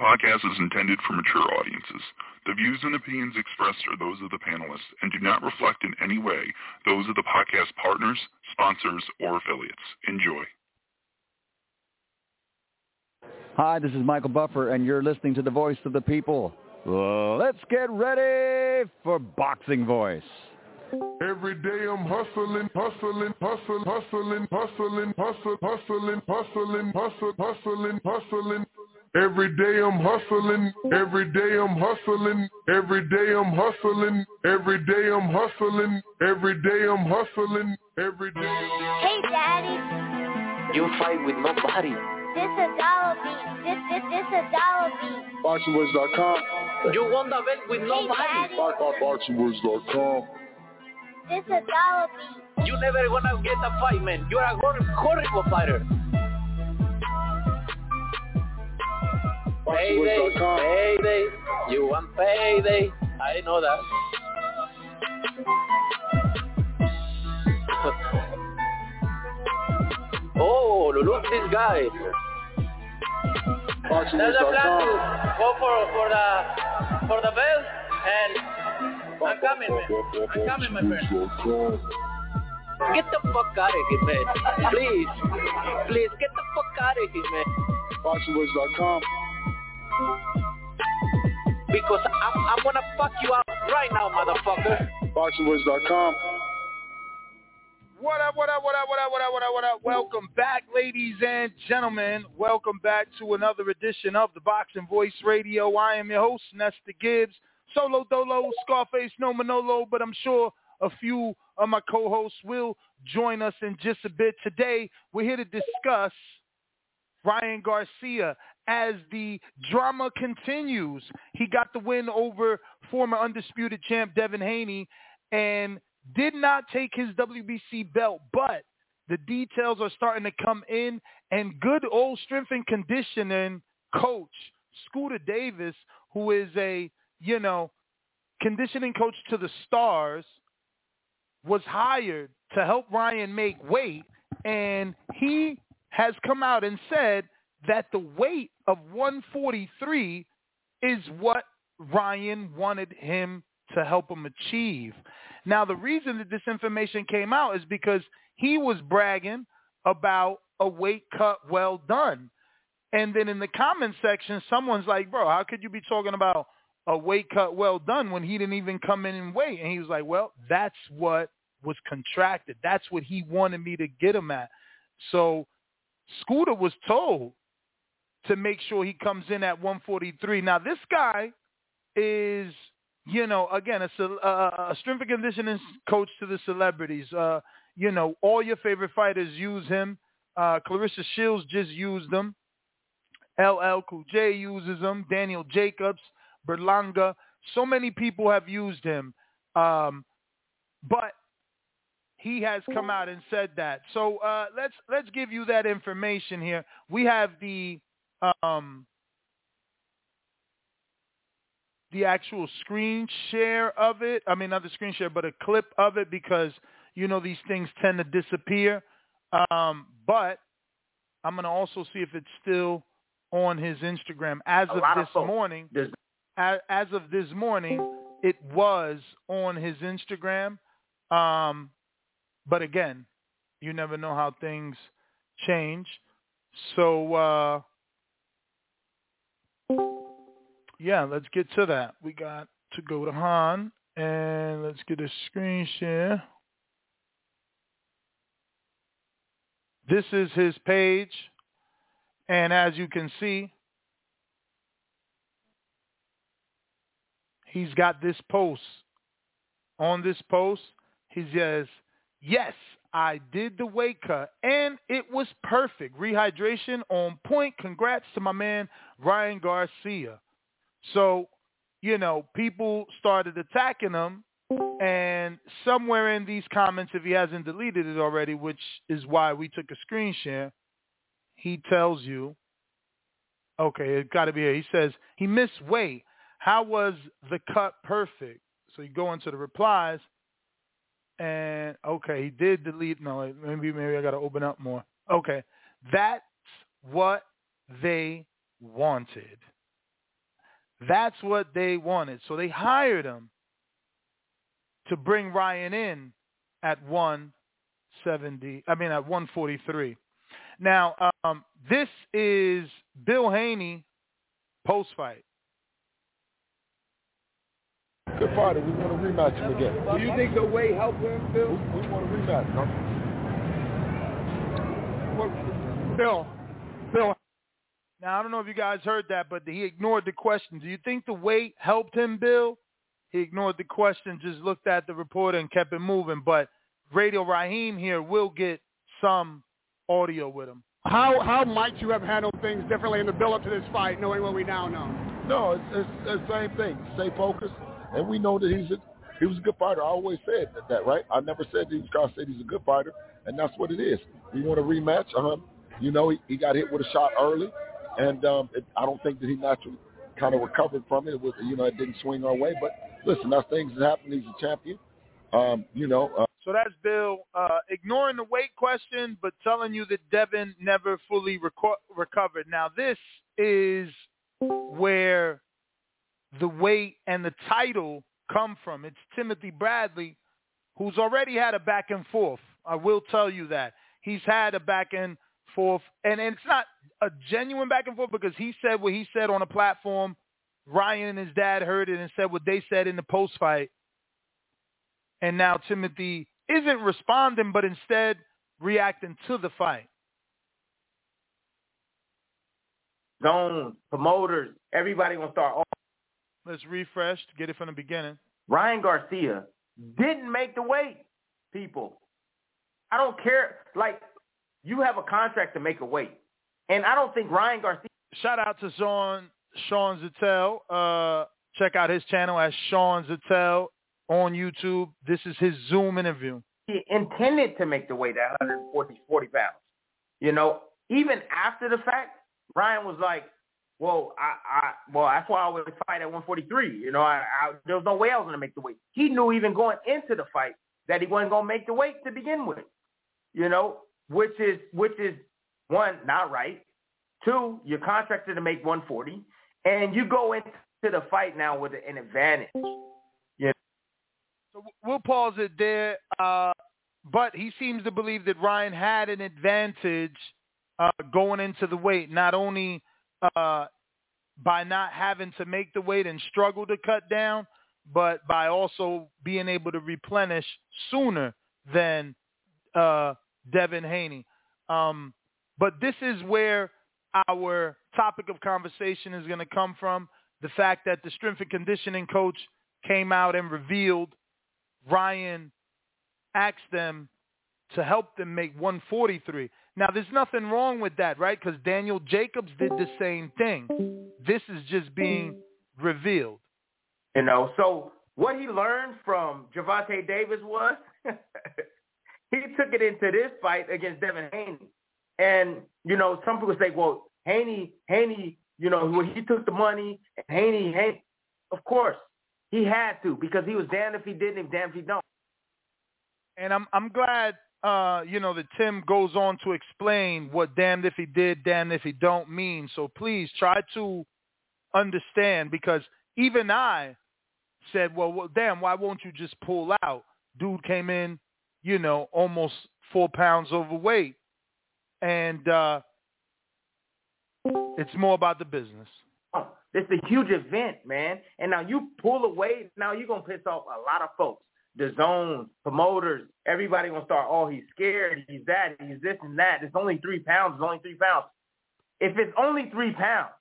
podcast is intended for mature audiences. The views and opinions expressed are those of the panelists and do not reflect in any way those of the podcast partners, sponsors, or affiliates. Enjoy. Hi, this is Michael Buffer, and you're listening to the Voice of the People. Let's get ready for Boxing Voice. Every day I'm hustling, hustling, hustling, hustling, hustling, hustling, hustling, hustling, hustling, hustling, hustling. Every day I'm hustling, every day I'm hustling, every day I'm hustling, every day I'm hustling, every day I'm hustling, every day. Hey, Daddy. You fight with nobody. This a dollar beat. This a dollar beat. BoxingWords.com. You won the bet with nobody. BoxingWords.com. This a dollar beat. You never gonna get a fight, man. You're a horrible fighter. Payday, you want payday. I know that. Oh, look this guy. There's a plan to go for the belt, and I'm coming, man. I'm coming, my friend. Get the fuck out of here, man. Please, get the fuck out of here, man. BoxingWords.com. Because I'm gonna fuck you up right now, motherfucker. BoxingWords.com. What up? Welcome back, ladies and gentlemen. Welcome back to another edition of the Boxing Voice Radio. I am your host, Nesta Gibbs. Solo Dolo, Scarface, no Manolo, but I'm sure a few of my co-hosts will join us in just a bit. Today, we're here to discuss Ryan Garcia as the drama continues. He got the win over former undisputed champ Devin Haney and did not take his WBC belt, but the details are starting to come in, and good old strength and conditioning coach Scooter Davis, who is a, conditioning coach to the stars, was hired to help Ryan make weight, and he has come out and said that the weight of 143 is what Ryan wanted him to help him achieve. Now, the reason that this information came out is because he was bragging about a weight cut well done. And then in the comment section, someone's like, bro, how could you be talking about a weight cut well done when he didn't even come in and weigh? And he was like, well, that's what was contracted. That's what he wanted me to get him at. So Scooter was told to make sure he comes in at 143. Now, this guy is, again, a strength and conditioning coach to the celebrities. All your favorite fighters use him. Clarissa Shields just used him. LL Cool J uses him. Daniel Jacobs, Berlanga. So many people have used him. But he has come out and said that. So let's give you that information here. We have the actual screen share of it. I mean, not the screen share, but a clip of it, because, these things tend to disappear. But I'm going to also see if it's still on his Instagram. As of this morning, it was on his Instagram. But again, you never know how things change. So, let's get to that. We got to go to Han, and let's get a screen share. This is his page, and as you can see, he's got this post. On this post, he says, yes, I did the weight cut, and it was perfect. Rehydration on point. Congrats to my man, Ryan Garcia. So, people started attacking him, and somewhere in these comments, if he hasn't deleted it already, which is why we took a screen share, he tells you, okay, it got to be here. He says, he missed weight. How was the cut perfect? So you go into the replies, and okay, he did delete. No, maybe I got to open up more. Okay, that's what they wanted. That's what they wanted. So they hired him to bring Ryan in at 143. Now, this is Bill Haney post-fight. Good fighter. We want to rematch him again. Do you think the weight helped him, Bill? We want to rematch him. Bill. Now, I don't know if you guys heard that, but he ignored the question. Do you think the weight helped him, Bill? He ignored the question, just looked at the reporter and kept it moving. But Radio Raheem here will get some audio with him. How might you have handled things differently in the build-up to this fight, knowing what we now know? No, it's the same thing. Stay focused, and we know that he was a good fighter. I always said that, right? I never said that I said he's a good fighter, and that's what it is. We want a rematch. You know, he got hit with a shot early, and I don't think that he naturally kind of recovered from it. It was, it didn't swing our way. But listen, that's things that happen. He's a champion. So that's Bill ignoring the weight question, but telling you that Devin never fully recovered. Now, this is where the weight and the title come from. It's Timothy Bradley, who's already had a back and forth. I will tell you that. He's had a back and forth, and it's not a genuine back and forth because he said what he said on a platform. Ryan and his dad heard it and said what they said in the post-fight. And now Timothy isn't responding, but instead reacting to the fight. Zones, promoters, everybody going to start off. Let's refresh, get it from the beginning. Ryan Garcia didn't make the weight, people. I don't care. Like, you have a contract to make a weight. And I don't think Ryan Garcia. Shout out to Sean Zattel. Check out his channel as Sean Zattel on YouTube. This is his Zoom interview. He intended to make the weight at 140 pounds. Even after the fact, Ryan was like, well, that's why I would fight at 143. There was no way I was going to make the weight. He knew even going into the fight that he wasn't going to make the weight to begin with, which is one, not right. Two, you're contracted to make 140, and you go into the fight now with an advantage. So we'll pause it there. But he seems to believe that Ryan had an advantage going into the weight, not only by not having to make the weight and struggle to cut down, but by also being able to replenish sooner than Devin Haney. But this is where our topic of conversation is going to come from, the fact that the strength and conditioning coach came out and revealed Ryan asked them to help them make 143. Now, there's nothing wrong with that, right? Because Daniel Jacobs did the same thing. This is just being revealed. So what he learned from Gervonta Davis was he took it into this fight against Devin Haney. And, some people say, well, Haney, when he took the money, and Haney, of course, he had to, because he was damned if he didn't and damned if he don't. And I'm glad, that Tim goes on to explain what damned if he did, damned if he don't mean. So please try to understand, because even I said, well, damn, why won't you just pull out? Dude came in, almost 4 pounds overweight. And it's more about the business. It's a huge event, man. And now you pull away, now you're going to piss off a lot of folks. The zone, promoters, everybody going to start, oh, he's scared, he's that, he's this and that. It's only 3 pounds, it's only 3 pounds. If it's only 3 pounds,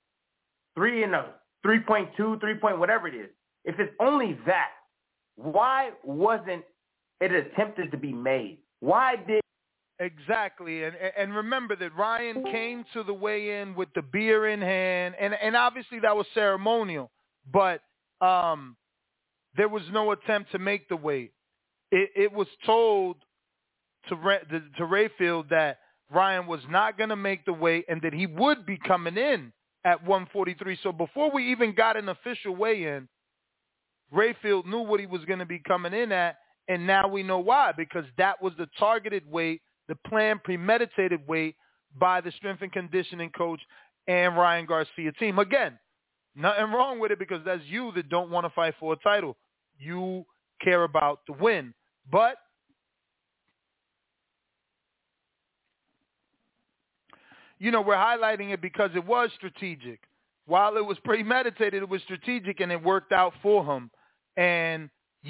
3.2, 3 point, whatever it is, if it's only that, why wasn't it attempted to be made? Why did... Exactly, and remember that Ryan came to the weigh-in with the beer in hand, and obviously that was ceremonial, but there was no attempt to make the weight. It was told to Rayfield that Ryan was not going to make the weight and that he would be coming in at 143. So before we even got an official weigh-in, Rayfield knew what he was going to be coming in at, and now we know why, because that was the targeted weight, the planned, premeditated weight by the strength and conditioning coach and Ryan Garcia team. Again, Nothing wrong with it because that's you that don't want to fight for a title. You care about the win. But we're highlighting it because it was strategic. While it was premeditated, it was strategic, and it worked out for him. And,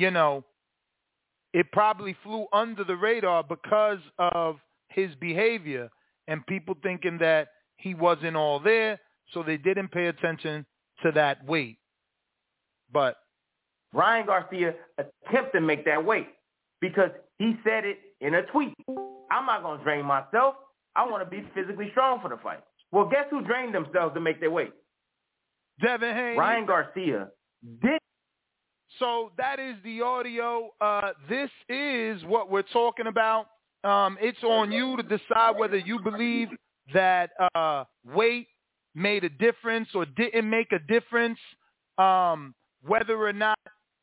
it probably flew under the radar because of his behavior and people thinking that he wasn't all there, so they didn't pay attention to that weight. But Ryan Garcia attempted to make that weight because he said it in a tweet. I'm not going to drain myself. I want to be physically strong for the fight. Well, guess who drained themselves to make their weight? Devin Haney. Ryan Garcia did. So that is the audio. This is what we're talking about. It's on you to decide whether you believe that weight made a difference or didn't make a difference, whether or not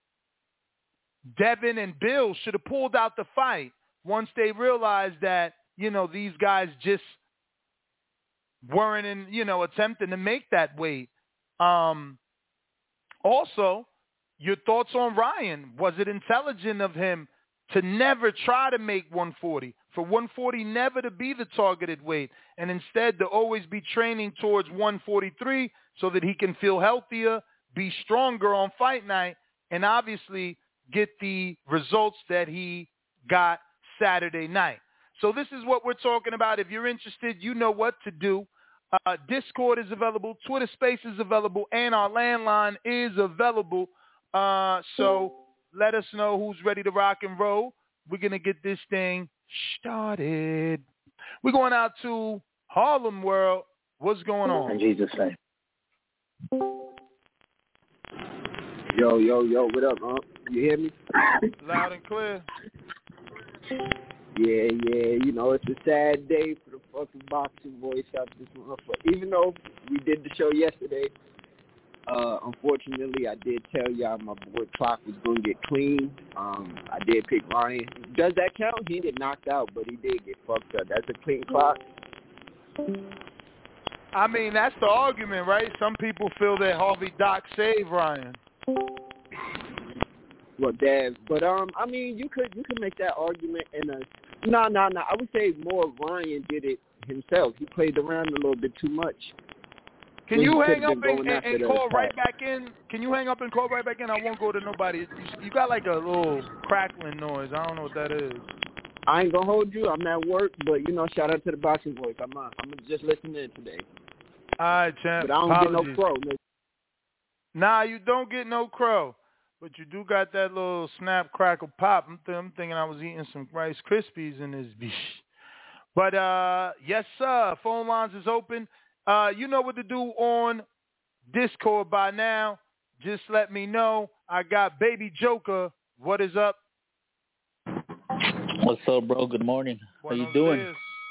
Devin and Bill should have pulled out the fight once they realized that, these guys just weren't attempting to make that weight. Also, your thoughts on Ryan. Was it intelligent of him to never try to make 140, for 140 never to be the targeted weight, and instead to always be training towards 143 so that he can feel healthier, be stronger on fight night, and obviously get the results that he got Saturday night. So this is what we're talking about. If you're interested, you know what to do. Discord is available, Twitter Space is available, and our landline is available. So let us know who's ready to rock and roll. We're going to get this thing started. We're going out to Harlem World. What's going on? In Jesus' name. Yo, what up, huh? You hear me? Loud and clear. Yeah, it's a sad day for the fucking boxing voice out this motherfucker. Even though we did the show yesterday, unfortunately, I did tell y'all my boy Clock was going to get clean. I did pick Ryan. Does that count? He didn't knocked out, but he did get fucked up. That's a clean Clock. I mean, that's the argument, right? Some people feel that Harvey Dock saved Ryan. Well, Dad, but I mean, you could make that argument in a no. I would say more Ryan did it himself. He played around a little bit too much. Can you hang up and call right back in? Can you hang up and call right back in? I won't go to nobody. You got like a little crackling noise. I don't know what that is. I ain't gonna hold you. I'm at work, but shout out to the boxing voice. I'm just listening in today. All right, champ. But I don't get no crow. Nah, you don't get no crow. But you do got that little snap, crackle, pop. I'm thinking I was eating some Rice Krispies in this bitch. But, yes, sir. Phone lines is open. You know what to do on Discord by now. Just let me know. I got Baby Joker. What is up? What's up, bro? Good morning. How you doing?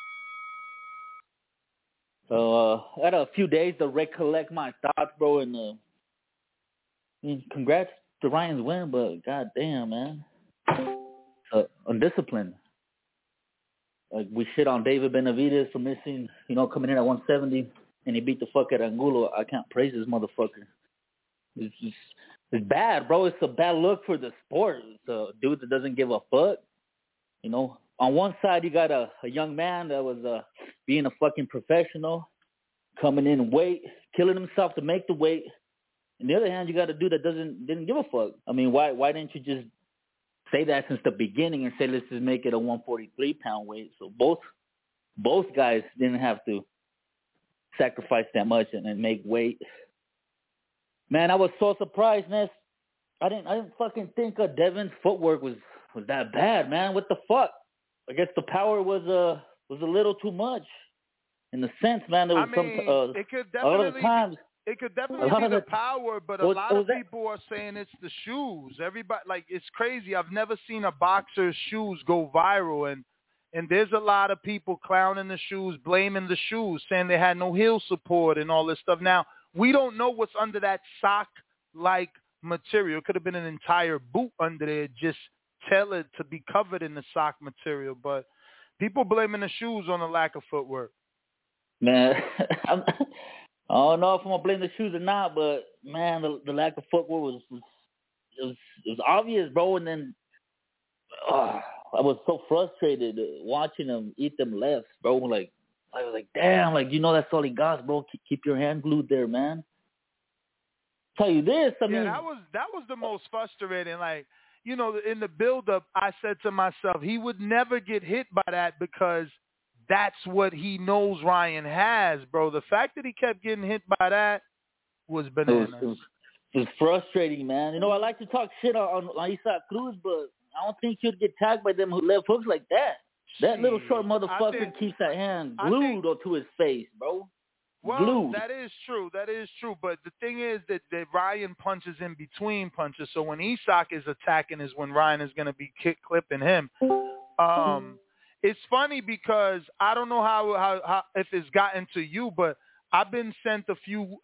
So, I had a few days to recollect my thoughts, bro, and congrats to Ryan's win, but goddamn, man, undisciplined. Like, we shit on David Benavidez for missing, coming in at 170, and he beat the fuck out of Angulo. I can't praise this motherfucker. It's bad, bro. It's a bad look for the sport. It's a dude that doesn't give a fuck. On one side, you got a young man that was being a fucking professional, coming in weight, killing himself to make the weight. On the other hand, you got a dude that didn't give a fuck. I mean, why didn't you just say that since the beginning and say, let's just make it a 143-pound weight? So both guys didn't have to sacrifice that much and make weight. Man, I was so surprised, Ness. I didn't fucking think Devin's footwork was that bad, man. What the fuck? I guess the power was a little too much. In the sense, man, there was it could definitely, a lot of times. It could definitely be the power, but a lot of people are saying it's the shoes. Everybody, it's crazy. I've never seen a boxer's shoes go viral, and there's a lot of people clowning the shoes, blaming the shoes, saying they had no heel support and all this stuff. Now, we don't know what's under that sock-like material. It could have been an entire boot under there, just tailored to be covered in the sock material. But people blaming the shoes on the lack of footwork. Man, I don't know if I'm going to blame the shoes or not, but man, the lack of footwork was obvious, bro. And then I was so frustrated watching him eat them lefts, bro. Like I was like, damn, like that's all he got, bro. Keep your hand glued there, man. Tell you this, I mean, that was the most frustrating. Like, in the build-up, I said to myself, he would never get hit by that because that's what he knows Ryan has, bro. The fact that he kept getting hit by that was bananas. It was frustrating, man. I like to talk shit on Isaac Cruz, but I don't think he'd get tagged by them left hooks like that. That little short motherfucker keeps that hand glued onto his face, bro. Well, glued. That is true. But the thing is that Ryan punches in between punches. So when Isaac is attacking is when Ryan is going to be clipping him. It's funny because I don't know how if it's gotten to you, but I've been sent a few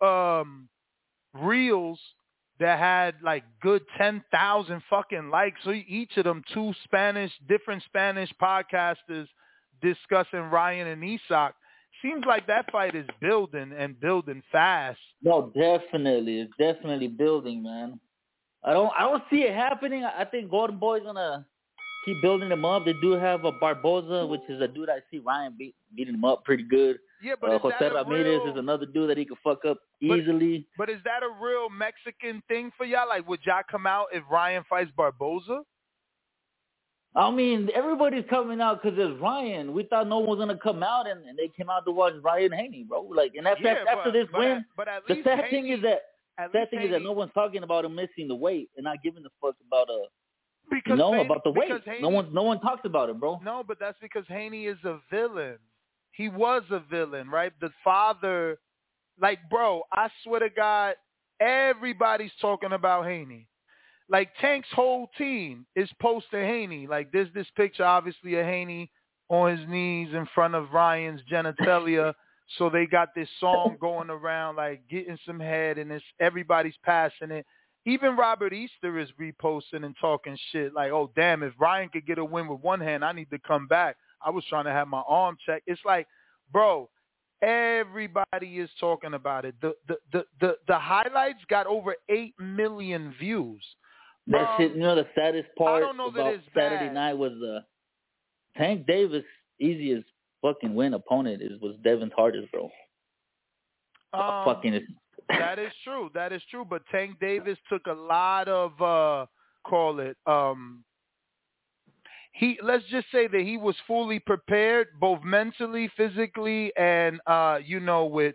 reels that had like good 10,000 fucking likes. So each of them, different Spanish podcasters discussing Ryan and Isaac. Seems like that fight is building and building fast. No, definitely. It's definitely building, man. I don't see it happening. I think Golden Boy's gonna keep building them up. They do have a Barboza, which is a dude I see Ryan beating him up pretty good. Yeah, but Jose Ramirez is another dude that he could fuck up easily. But is that a real Mexican thing for y'all? Like, would y'all come out if Ryan fights Barboza? I mean, everybody's coming out because it's Ryan. We thought no one was going to come out, and they came out to watch Ryan Haney, bro. Like, and after this win, the sad thing is that no one's talking about him missing the weight and not giving a fuck about about the weight. Haney, no one talks about it, bro. No, but that's because Haney is a villain. He was a villain, right? The father, like, bro, I swear to God, everybody's talking about Haney. Like, Tank's whole team is posting Haney. Like, there's this picture, obviously, of Haney on his knees in front of Ryan's genitalia. So they got this song going around, like, getting some head, and everybody's passing it. Even Robert Easter is reposting and talking shit. Like, oh, damn, if Ryan could get a win with one hand, I need to come back. I was trying to have my arm checked. It's like, bro, everybody is talking about it. The highlights got over 8 million views. That shit, the saddest part about Saturday night was Tank Davis' easiest fucking win opponent was Devin Hardis, bro. That is true. But Tank Davis took a lot of let's just say that he was fully prepared, both mentally, physically, and with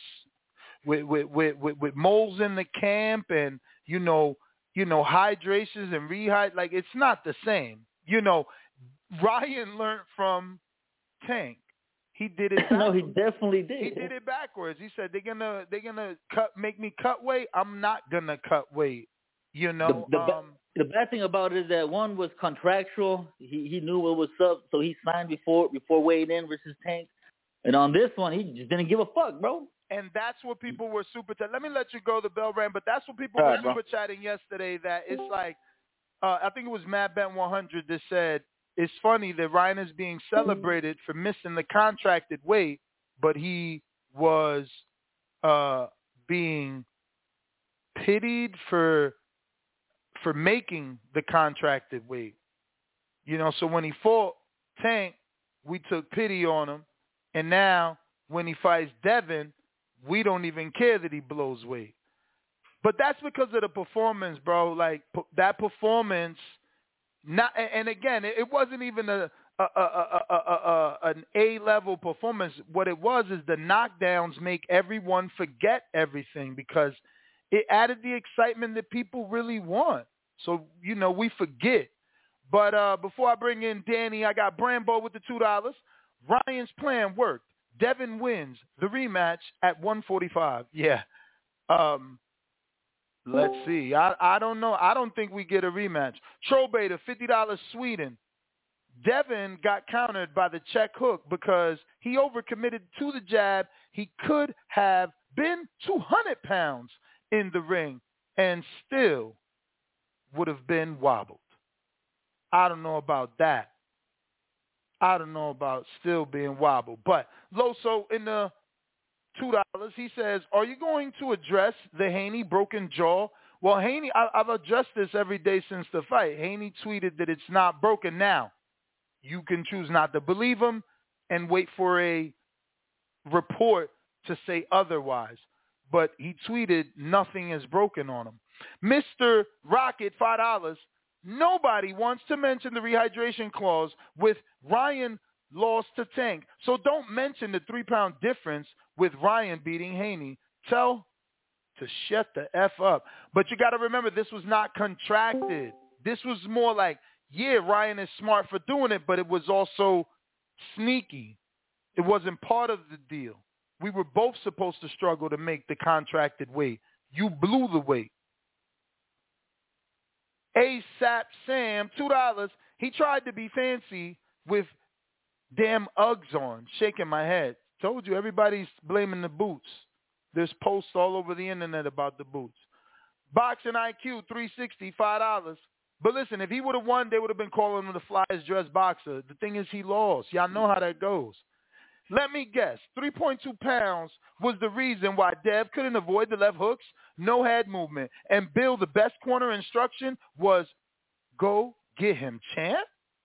moles in the camp, and hydrations and rehydrate. Like, it's not the same. Ryan learned from Tank. He did it backwards. No, he definitely did. He did it backwards. He said they're gonna make me cut weight. I'm not gonna cut weight. The bad thing about it is that one was contractual. He knew what was up, so he signed before weighing in versus Tank. And on this one, he just didn't give a fuck, bro. And that's what people were super chatting. Let me let you go, the bell rang, but that's what people were super chatting yesterday, that it's like, I think it was Mad Ben 100 that said, it's funny that Ryan is being celebrated for missing the contracted weight, but he was being pitied for making the contracted weight. So when he fought Tank, we took pity on him, and now when he fights Devin, we don't even care that he blows weight. But that's because of the performance, bro. Like, that performance, and again, it wasn't even an A-level performance. What it was is the knockdowns make everyone forget everything because it added the excitement that people really want. So, we forget. But before I bring in Danny, I got Brambo with the $2. Ryan's plan worked. Devin wins the rematch at 145. Yeah. Let's see. I don't know. I don't think we get a rematch. Trollbaiter, $50 Sweden. Devin got countered by the check hook because he overcommitted to the jab. He could have been 200 pounds in the ring and still would have been wobbled. I don't know about that. I don't know about still being wobbled. But Loso, in the $2. He says, are you going to address the Haney broken jaw? Well, Haney, I've addressed this every day since the fight. Haney tweeted that it's not broken now. You can choose not to believe him and wait for a report to say otherwise. But he tweeted nothing is broken on him. Mr. Rocket, $5. Nobody wants to mention the rehydration clause with Ryan lost to Tank. So don't mention the 3-pound difference with Ryan beating Haney. Tell to shut the F up. But you got to remember, this was not contracted. This was more like, yeah, Ryan is smart for doing it, but it was also sneaky. It wasn't part of the deal. We were both supposed to struggle to make the contracted weight. You blew the weight. ASAP Sam, $2. He tried to be fancy with damn Uggs on, shaking my head. Told you, everybody's blaming the boots. There's posts all over the internet about the boots. Boxing IQ, $360, $5. But listen, if he would have won, they would have been calling him the flyest dressed boxer. The thing is, he lost. Y'all know how that goes. Let me guess, 3.2 pounds was the reason why Dev couldn't avoid the left hooks, no head movement. And Bill, the best corner instruction was, go get him, champ.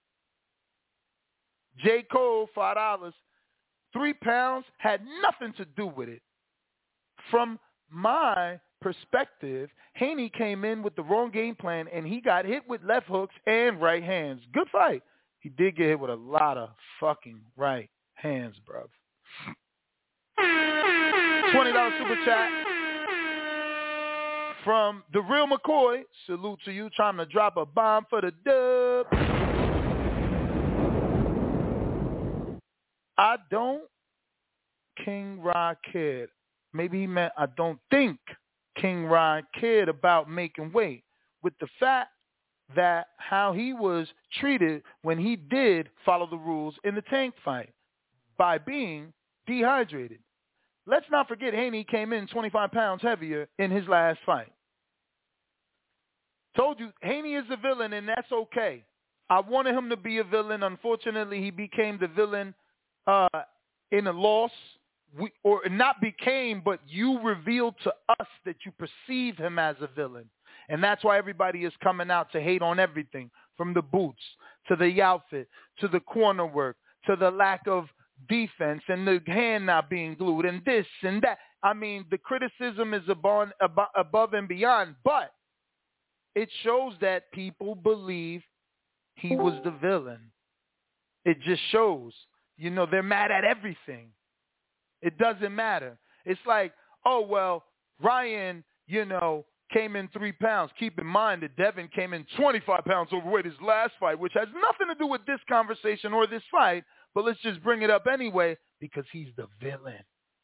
J. Cole, $5. 3 pounds had nothing to do with it. From my perspective, Haney came in with the wrong game plan, and he got hit with left hooks and right hands. Good fight. He did get hit with a lot of fucking right hands, bruv. $20 super chat from The Real McCoy. Salute to you, trying to drop a bomb for the dub. I don't King Rod cared. Maybe he meant I don't think King Rod cared about making weight, with the fact that how he was treated when he did follow the rules in the Tank fight by being dehydrated. Let's not forget Haney came in 25 pounds heavier in his last fight. Told you, Haney is the villain, and that's okay. I wanted him to be a villain. Unfortunately, he became the villain in a loss. Or not became, but you revealed to us that you perceive him as a villain. And that's why everybody is coming out to hate on everything, from the boots to the outfit to the corner work to the lack of defense and the hand not being glued and this and that. I mean, the criticism is above and beyond, but it shows that people believe he was the villain. It just shows, they're mad at everything. It doesn't matter. It's like, oh, well, Ryan, came in 3 pounds. Keep in mind that Devin came in 25 pounds overweight his last fight, which has nothing to do with this conversation or this fight, but let's just bring it up anyway because he's the villain.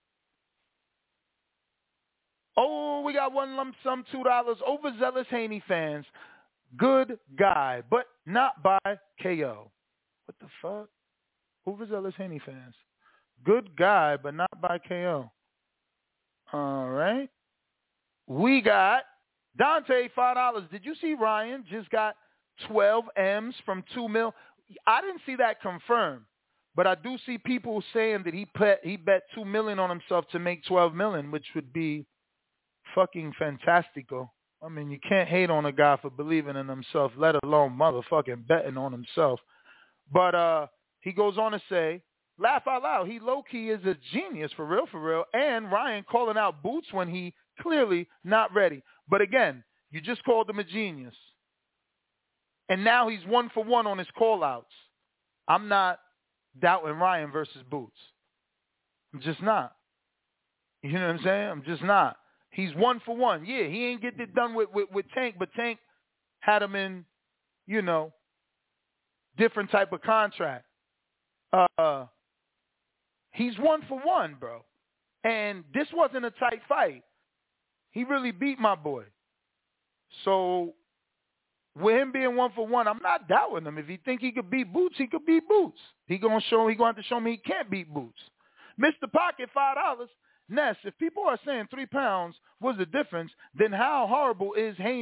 Oh, we got one lump sum, $2. Overzealous Haney fans. Good guy, but not by KO. What the fuck? Overzealous Haney fans. Good guy, but not by KO. All right. We got Dante, $5. Did you see Ryan just got 12 M's from 2 mil? I didn't see that confirmed, but I do see people saying that he bet $2 million on himself to make 12 million, which would be fucking fantastico. I mean, you can't hate on a guy for believing in himself, let alone motherfucking betting on himself. But he goes on to say, laugh out loud, he low-key is a genius, for real, and Ryan calling out Boots when he clearly not ready. But again, you just called him a genius. And now he's 1 for 1 on his call-outs. I'm not doubting Ryan versus Boots. I'm just not. You know what I'm saying? I'm just not. He's 1 for 1. Yeah, he ain't get it done with Tank, but Tank had him in, different type of contract. He's 1 for 1, bro. And this wasn't a tight fight. He really beat my boy. So with him being 1 for 1, I'm not doubting him. If he think he could beat Boots, he could beat Boots. He gonna have to show me he can't beat Boots. Mr. Pocket, $5. Ness, if people are saying 3 pounds was the difference, then how horrible is Haney? ?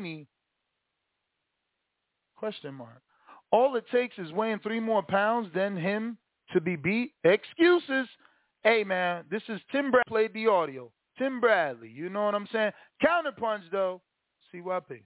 All it takes is weighing 3 more pounds than him to be beat. Excuses. Hey, man, this is Tim Bradley. Played the audio. Tim Bradley. You know what I'm saying? Counterpunch, though. CYP.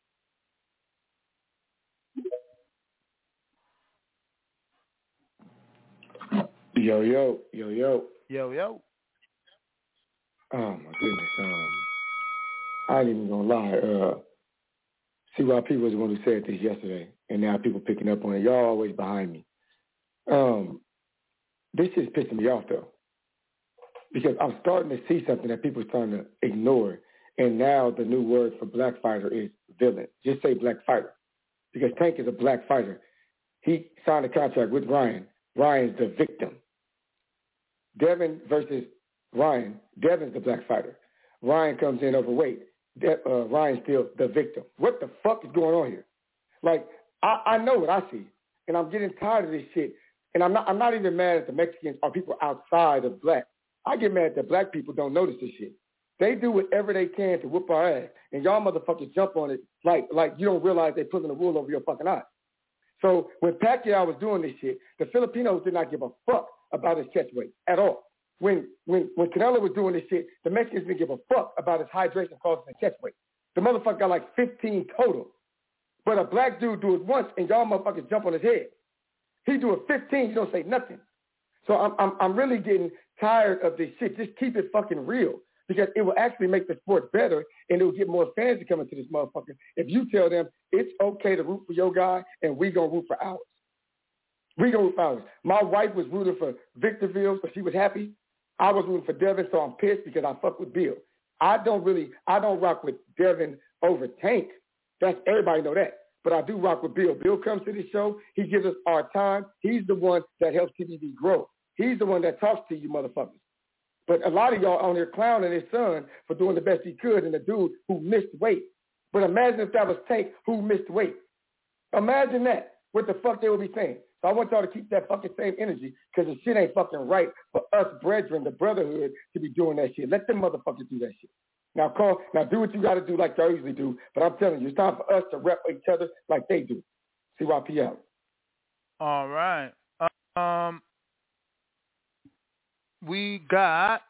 Yo. Yo. Oh my goodness. I ain't even gonna lie. CYP was the one who said this yesterday, and now people picking up on it. Y'all always behind me. This is pissing me off though, because I'm starting to see something that people are starting to ignore, and now the new word for black fighter is villain. Just say black fighter, because Tank is a black fighter. He signed a contract with Ryan. Ryan's the victim. Devin versus Ryan. Devin's the black fighter. Ryan comes in overweight. Ryan's still the victim. What the fuck is going on here? Like, I know what I see, and I'm getting tired of this shit. And I'm not even mad at the Mexicans or people outside of black. I get mad that black people don't notice this shit. They do whatever they can to whoop our ass, and y'all motherfuckers jump on it like you don't realize they're pulling the wool over your fucking eyes. So when Pacquiao was doing this shit, the Filipinos did not give a fuck about his catch weight at all. When Canelo was doing this shit, the Mexicans didn't give a fuck about his hydration causing the catch weight. The motherfucker got like 15 total. But a black dude do it once, and y'all motherfuckers jump on his head. He do it 15, you don't say nothing. So I'm really getting tired of this shit. Just keep it fucking real, because it will actually make the sport better, and it will get more fans to come into this motherfucker if you tell them it's okay to root for your guy, and we gonna root for ours. We gonna root for ours. My wife was rooting for Victorville, so she was happy. I was rooting for Devin, so I'm pissed because I fuck with Bill. I don't rock with Devin over Tank. That's, everybody know that. But I do rock with Bill. Bill comes to the show. He gives us our time. He's the one that helps TBV grow. He's the one that talks to you motherfuckers. But a lot of y'all on there clowning his son for doing the best he could, and the dude who missed weight. But imagine if that was Tank who missed weight. Imagine that. What the fuck they would be saying. So I want y'all to keep that fucking same energy, because the shit ain't fucking right for us brethren, the brotherhood, to be doing that shit. Let them motherfuckers do that shit. Now do what you got to do like y'all usually do. But I'm telling you, it's time for us to rep each other like they do. CYP out. All right. We got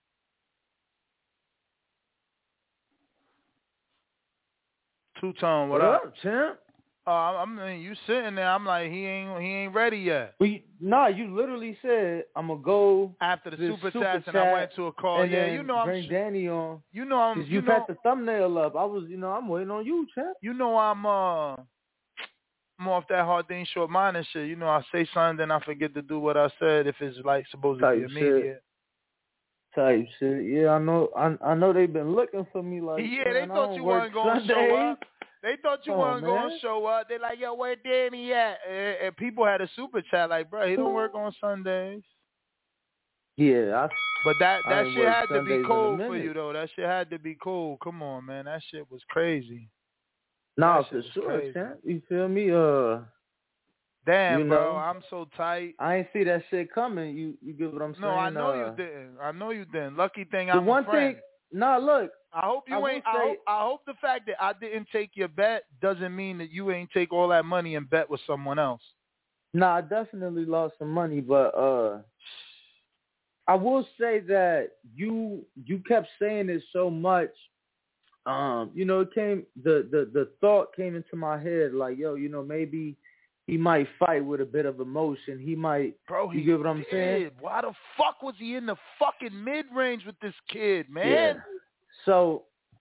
Two-Tone. What up, champ? I mean, you sitting there. I'm like, he ain't ready yet. You literally said I'm gonna go after the super chats, and I went to a call. And yeah, you know I'm bring Danny on. You know I'm. You had the thumbnail up. I'm waiting on you, champ. You know I'm off that hard thing, short mind and shit. You know I say something, then I forget to do what I said if it's like supposed to be immediate. Type shit. Yeah, I know. I know they've been looking for me. Like, yeah, they thought you weren't gonna show up. They thought you weren't going to show up. They're like, yo, where Danny at? And people had a super chat like, bro, he don't work on Sundays. Yeah. But that shit had to be cool for you, though. That shit had to be cool. Come on, man. That shit was crazy. Nah, for sure, champ. You feel me? Damn, bro. I'm so tight. I ain't see that shit coming. You get what I'm saying? No, I know you didn't. I know you didn't. Lucky thing I'm a friend. Nah, look. I hope you ain't. I hope the fact that I didn't take your bet doesn't mean that you ain't take all that money and bet with someone else. Nah, I definitely lost some money, but I will say that you kept saying it so much. It came the thought came into my head like, yo, maybe he might fight with a bit of emotion. He might. Bro, you get what I'm saying? Why the fuck was he in the fucking mid-range with this kid, man? Yeah. So,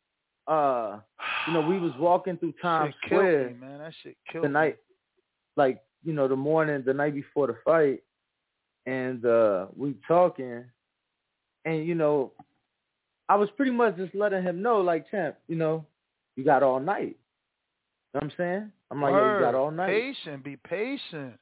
we was walking through Times Square. Me, man. That shit killed the night, like, the night before the fight, and we talking, and I was pretty much just letting him know, like, champ, you got all night. You know what I'm saying? I'm like, yeah, you got all night. Be patient.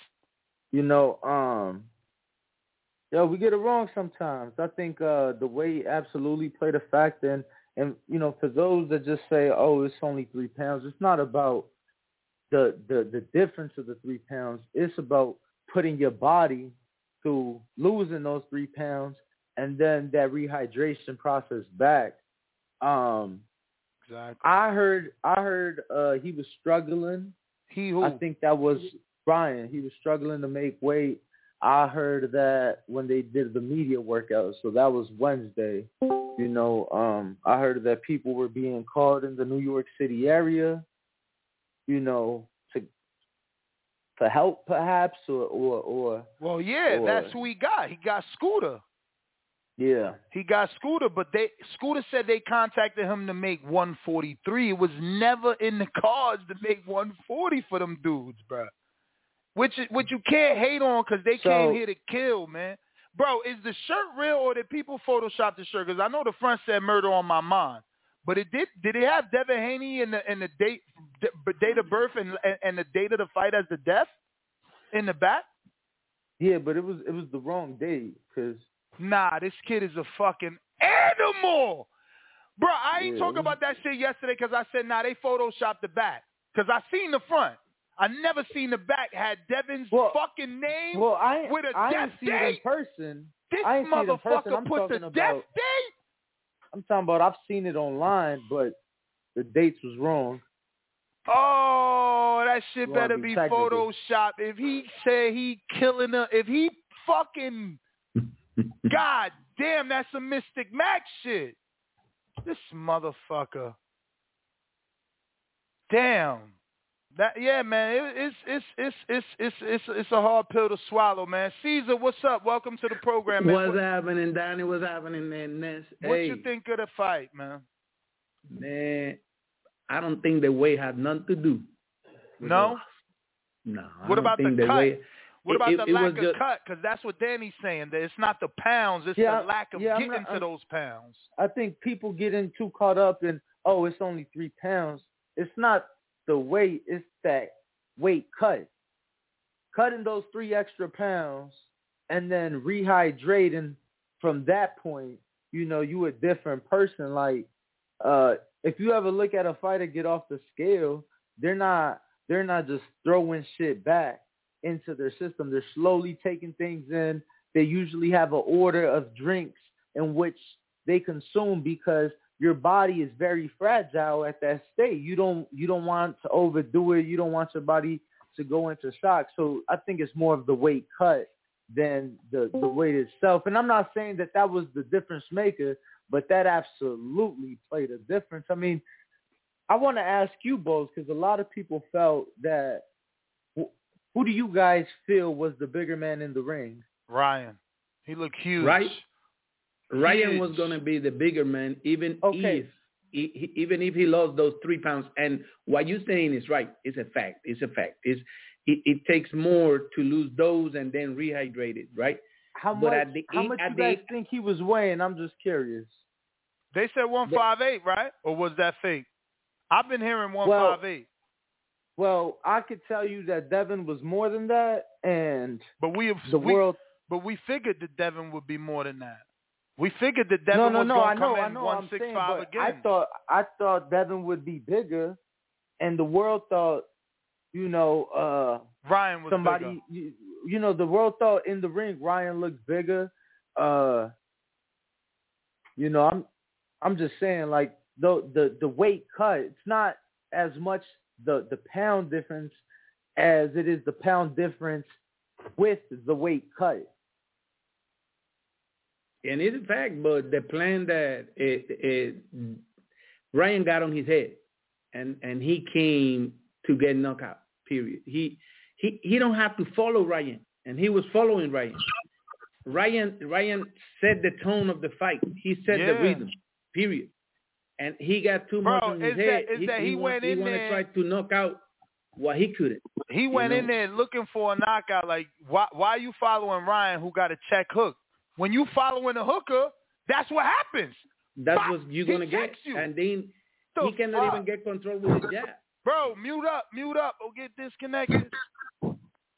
We get it wrong sometimes. I think the weight absolutely played a factor, and for those that just say, oh, it's only 3 pounds, it's not about the difference of the 3 pounds. It's about putting your body through losing those 3 pounds and then that rehydration process back. Exactly. I heard he was struggling. Who? I think that was Brian. He was struggling to make weight. I heard that when they did the media workout, so that was Wednesday. You know, I heard that people were being called in the New York City area, you know, to help perhaps or Well, yeah, that's who he got. He got Scooter. Yeah. He got Scooter, but Scooter said they contacted him to make 143. It was never in the cards to make 140 for them dudes, bro. Which you can't hate on because they came here to kill, man. Bro, is the shirt real or did people Photoshop the shirt? Because I know the front said "Murder on My Mind," but did it have Devin Haney and the date of birth and the date of the fight as the death in the back? Yeah, but it was the wrong date because. Nah, this kid is a fucking animal. Bro, I ain't talking about that shit yesterday because I said, nah, they Photoshopped the back. Because I seen the front. I never seen the back had Devin's fucking name with a death see date. It in person. This I ain't motherfucker see it in person. put the death date? I'm talking about I've seen it online, but the dates was wrong. Oh, that shit better be Photoshopped. If he said he killing her, if he fucking... God damn, that's some Mystic Mac shit. This motherfucker. Damn. That man. It's a hard pill to swallow, man. Caesar, what's up? Welcome to the program, man. What's happening, Danny? What's happening, man? Ness? What you think of the fight, man? Man, I don't think the weight had nothing to do. No. No. What about the cut? Weight, what about the lack of cut? Because that's what Danny's saying. That it's not the pounds, it's the lack of getting to those pounds. I think people getting too caught up in, it's only 3 pounds. It's not the weight, it's that weight cut. Cutting those 3 extra pounds and then rehydrating from that point, you know, you a different person. Like, if you ever look at a fighter get off the scale, they're not just throwing shit back into their system. They're slowly taking things in. They usually have an order of drinks in which they consume because your body is very fragile at that state. You don't want to overdo it. You don't want your body to go into shock. So I think it's more of the weight cut than the weight itself. And I'm not saying that was the difference maker, but that absolutely played a difference. I mean, I want to ask you both because a lot of people felt that. Who do you guys feel was the bigger man in the ring? Ryan. He looked huge. Right. Ryan was going to be the bigger man, even if he lost those 3 pounds. And what you're saying is right. It's a fact. It takes more to lose those and then rehydrate it, right? How much you guys think he was weighing? I'm just curious. They said 158, right? Or was that fake? I've been hearing 158. Well, I could tell you that Devin was more than that, but we figured that Devin would be more than that. We figured that Devin was going to come in 165 again. I thought Devin would be bigger, and the world thought, you know, Ryan was somebody. Bigger. You know, the world thought in the ring Ryan looked bigger. You know, I'm just saying, like the weight cut. It's not as much the pound difference as it is the pound difference with the weight cut. And it's a fact, but the plan that Ryan got on his head, and he came to get knocked out, period. He don't have to follow Ryan, and he was following Ryan. Ryan set the tone of the fight. He set the rhythm, period. And he got too much on his head. He wanted to try to knock out what he couldn't. He went in there looking for a knockout. Like, why are you following Ryan who got a check hook? When you following a hooker, that's what happens. That's what you're going to get. And then he cannot even get control with his jab. Bro, mute up. Or get disconnected. Go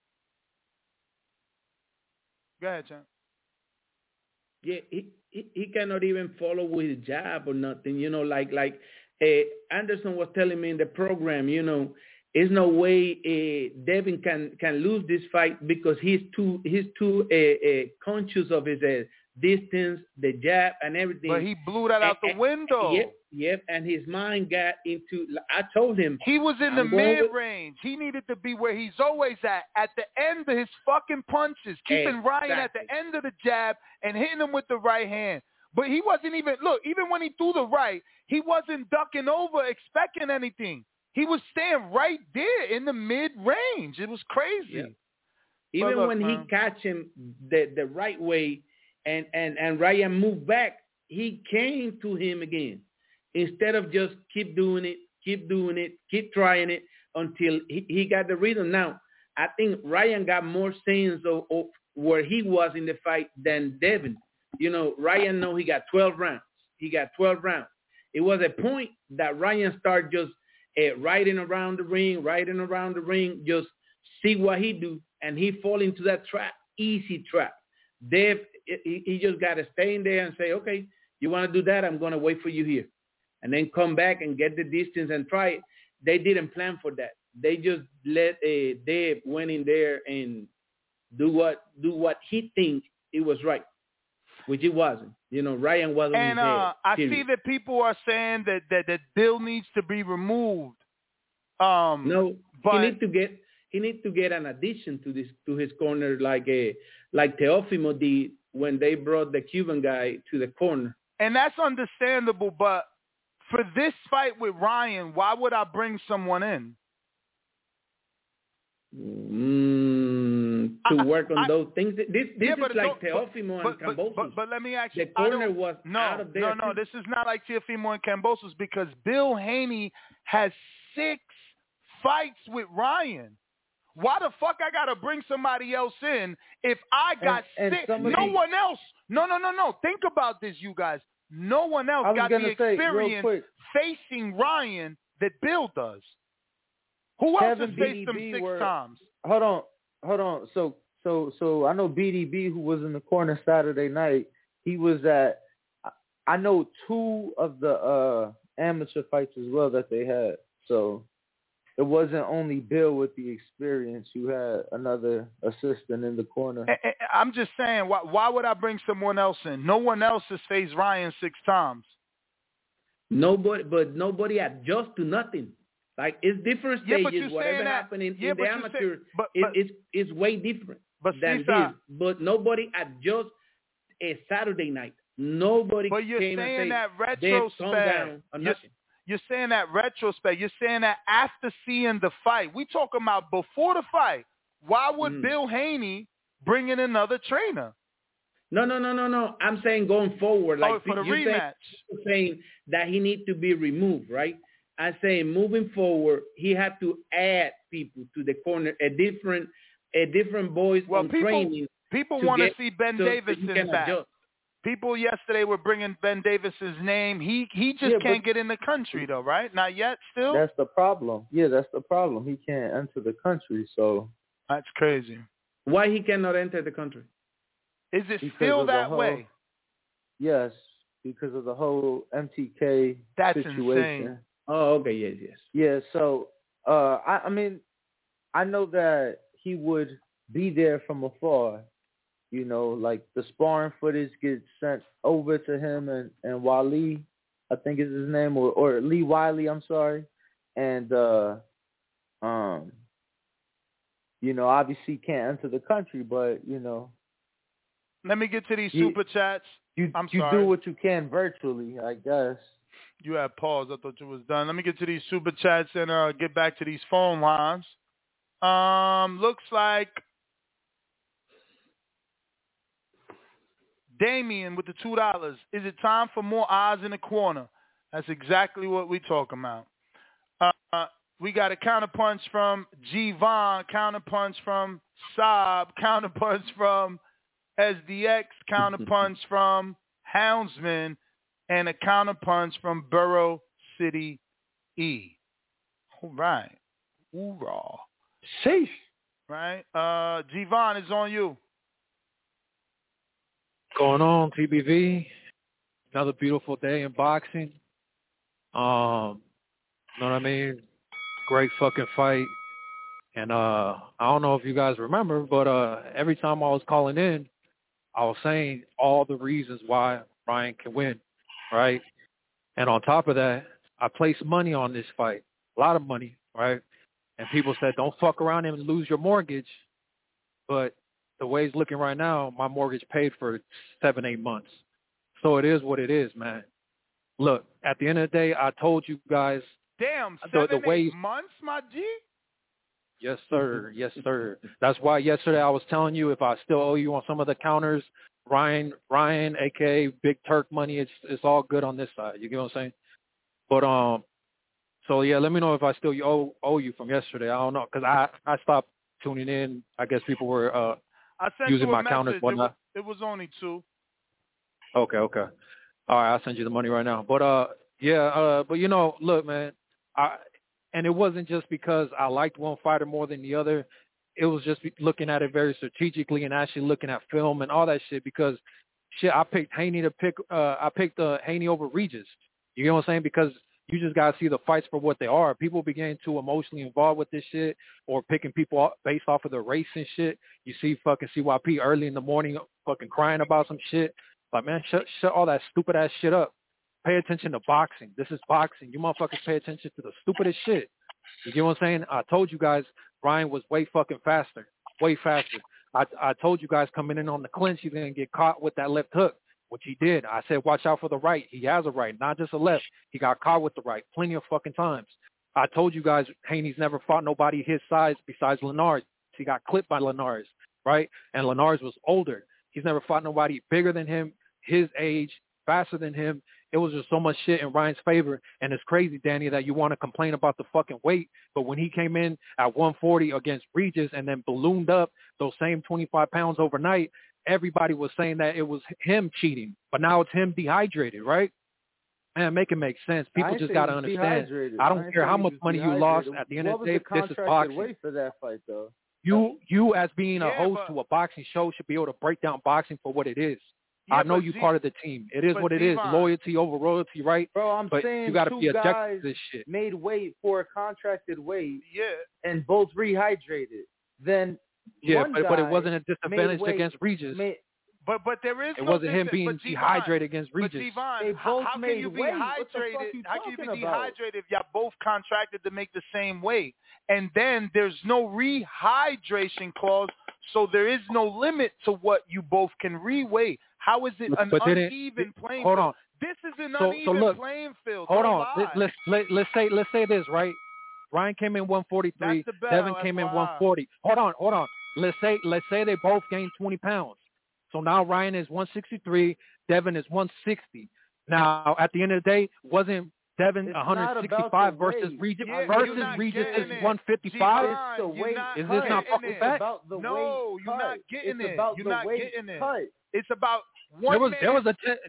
ahead, champ. Yeah, he cannot even follow with his jab or nothing. You know, like Anderson was telling me in the program, you know, there's no way Devin can lose this fight because he's too conscious of his distance, the jab, and everything. But he blew that out the window. Yep, and his mind got into, I told him. He was in the mid-range. He needed to be where he's always at the end of his fucking punches, keeping Ryan at the end of the jab and hitting him with the right hand. But he wasn't even, even when he threw the right, he wasn't ducking over expecting anything. He was staying right there in the mid-range. It was crazy. Yep. Even when he catch him the right way and Ryan moved back, he came to him again. Instead of just keep doing it, keep trying it until he got the rhythm. Now, I think Ryan got more sense of where he was in the fight than Devin. Ryan know he got 12 rounds. It was a point that Ryan started just riding around the ring, just see what he do, and he fall into that trap, easy trap. Dev, he just got to stay in there and say, okay, you want to do that? I'm going to wait for you here. And then come back and get the distance and try it. They didn't plan for that. They just let Dev went in there and do what he think it was right, which it wasn't. Ryan wasn't. And I see that people are saying that Bill needs to be removed. No, but he needs to get an addition to his corner like Teofimo did when they brought the Cuban guy to the corner. And that's understandable, but for this fight with Ryan, why would I bring someone in? To work on those things. This is like Teofimo and Kambosos. But let me ask you. The corner was out of there. No, this is not like Teofimo and Kambosos because Bill Haney has 6 fights with Ryan. Why the fuck I got to bring somebody else in if I got 6? No one else. No. Think about this, you guys. No one else got the experience facing Ryan that Bill does. Who else has faced him 6 times? Hold on. So I know BDB, who was in the corner Saturday night, he was at, I know 2 of the amateur fights as well that they had. So it wasn't only Bill with the experience. You had another assistant in the corner. I'm just saying, why would I bring someone else in? No one else has faced Ryan 6 times. Nobody adjusts to nothing. Like, it's different stages. Whatever happened in the amateur is way different than this. But nobody adjusts a Saturday night. Nobody came and that retrospect. You're saying that retrospect. You're saying that after seeing the fight. We talking about before the fight. Why would Bill Haney bring in another trainer? No. I'm saying going forward. Like for the rematch. Saying that he needs to be removed, right? I'm saying moving forward, he had to add people to the corner, a different voice on training. People want to see Ben Davison back. Adjust. People yesterday were bringing Ben Davis's name. He just can't get in the country though, right? Not yet. Still. That's the problem. Yeah, that's the problem. He can't enter the country. So that's crazy. Why he cannot enter the country? Is it still that way? Yes, because of the whole MTK situation. Insane. Oh, okay, yes. Yeah, so I mean, I know that he would be there from afar. Like the sparring footage gets sent over to him and Wally, I think is his name, or Lee Wiley, I'm sorry. And obviously can't enter the country, but Let me get to these super chats. You do what you can virtually, I guess. You had pause. I thought you was done. Let me get to these super chats and get back to these phone lines. Looks like Damien with the $2. Is it time for more eyes in the corner? That's exactly what we talking about. We got a counterpunch from G-Von, counterpunch from Saab, counterpunch from SDX, counterpunch from Houndsman, and a counterpunch from Borough City E. All right. Hoorah. Sheesh. Right. G-Von is on you. Going on, TBV. Another beautiful day in boxing. Know what I mean? Great fucking fight. And I don't know if you guys remember, but every time I was calling in, I was saying all the reasons why Ryan can win, right? And on top of that, I placed money on this fight, a lot of money, right? And people said, don't fuck around and lose your mortgage. But the way it's looking right now, my mortgage paid for 7-8 months. So it is what it is, man. Look, at the end of the day, I told you guys. Damn, the 7-8 months, my G? Yes, sir. Yes, sir. That's why yesterday I was telling you if I still owe you on some of the counters, Ryan, a.k.a. Big Turk money, it's all good on this side. You get what I'm saying? But, so, yeah, let me know if I still owe you from yesterday. I don't know, because I stopped tuning in. I guess people were I sent using you a my counters. Whatnot. It was only 2. Okay. All right, I'll send you the money right now. But, but, you know, look, man, and it wasn't just because I liked one fighter more than the other. It was just looking at it very strategically and actually looking at film and all that shit because, I picked Haney Haney over Regis. You know what I'm saying? Because you just got to see the fights for what they are. People began too emotionally involved with this shit or picking people based off of their race and shit. You see fucking CYP early in the morning fucking crying about some shit. Like, man, shut all that stupid-ass shit up. Pay attention to boxing. This is boxing. You motherfuckers pay attention to the stupidest shit. You get what I'm saying? I told you guys Ryan was way fucking faster. Way faster. I told you guys coming in on the clinch, he's going to get caught with that left hook, which he did. I said, watch out for the right. He has a right, not just a left. He got caught with the right plenty of fucking times. I told you guys Haney's never fought nobody his size besides Linares. He got clipped by Linares, right? And Linares was older. He's never fought nobody bigger than him, his age, faster than him. It was just so much shit in Ryan's favor. And it's crazy, Danny, that you want to complain about the fucking weight. But when he came in at 140 against Regis and then ballooned up those same 25 pounds overnight, everybody was saying that it was him cheating. But now it's him dehydrated, right? Man, make it make sense. People just got to understand. I don't care how much money you lost at the end of the day. This is boxing. Wait for that fight, though. You as being a host to a boxing show should be able to break down boxing for what it is. Yeah, I know you're part of the team. It is what it is. Loyalty over royalty, right? Bro, I'm but saying you got to two be objective guys to this shit. Made weight for a contracted weight. Yeah. And both rehydrated. Then but it wasn't a disadvantage against Regis. But there is it wasn't him being dehydrated against Regis. But Devon, how can you be hydrated? How can you be dehydrated if y'all both contracted to make the same weight? And then there's no rehydration clause, so there is no limit to what you both can re-weigh. How is it an uneven playing field? Hold on. This is an uneven playing field. Hold on. Let's say this, right? Ryan came in 143. Devin came in 140. Hold on. Let's say they both gained 20 pounds. So now Ryan is 163. Devin is 160. Now at the end of the day, wasn't Devin 165 versus Regis? Regis is 155. It's the weight. Is this not fucking fact? No, you're not getting it. You're not getting it. Cut. It's about one there was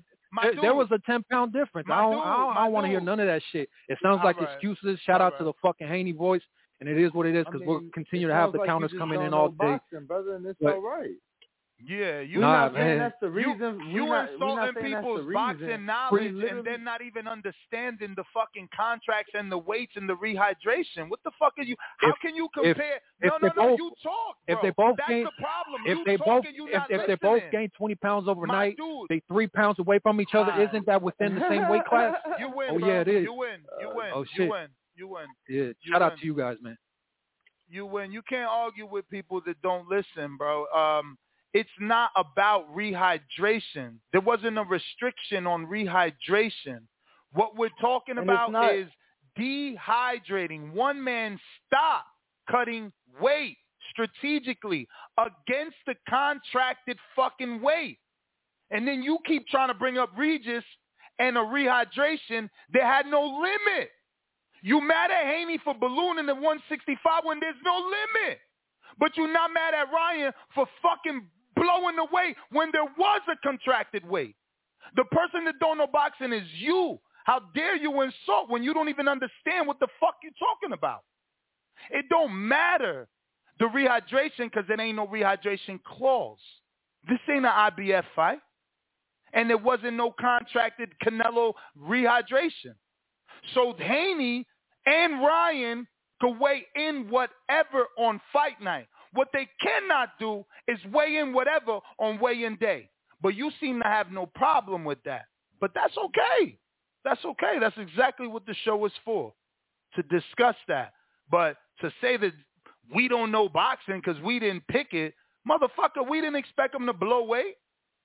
a 10-pound difference. I don't want to hear none of that shit. It sounds like excuses. Shout out to the fucking Haney voice, and it is what it is because we'll continue to have the counters coming in all day. Boxing, brother, and it's all right. Yeah, you're not saying that's the reason. You insulting people's boxing knowledge and then not even understanding the fucking contracts and the weights and the rehydration. What the fuck are you? How can you compare? You talk, bro. If they both that's gain, the problem. If they both gain 20 pounds overnight, they 3 pounds away from each other. Isn't that within the same weight class? You win. Oh bro. yeah, it is. You win. Oh shit. You win. Yeah. Shout out to you guys, man. You win. You can't argue with people that don't listen, bro. It's not about rehydration. There wasn't a restriction on rehydration. What we're talking about is dehydrating. One man stopped cutting weight strategically against the contracted fucking weight. And then you keep trying to bring up Regis and a rehydration that had no limit. You mad at Haney for ballooning the 165 when there's no limit. But you're not mad at Ryan for fucking blowing the weight when there was a contracted weight. The person that don't know boxing is you. How dare you insult when you don't even understand what the fuck you're talking about? It don't matter the rehydration because it ain't no rehydration clause. This ain't an IBF fight. And there wasn't no contracted Canelo rehydration. So Haney and Ryan could weigh in whatever on fight night. What they cannot do is weigh in whatever on weigh-in day. But you seem to have no problem with that. But that's okay. That's okay. That's exactly what the show is for, to discuss that. But to say that we don't know boxing because we didn't pick it, motherfucker, we didn't expect him to blow weight.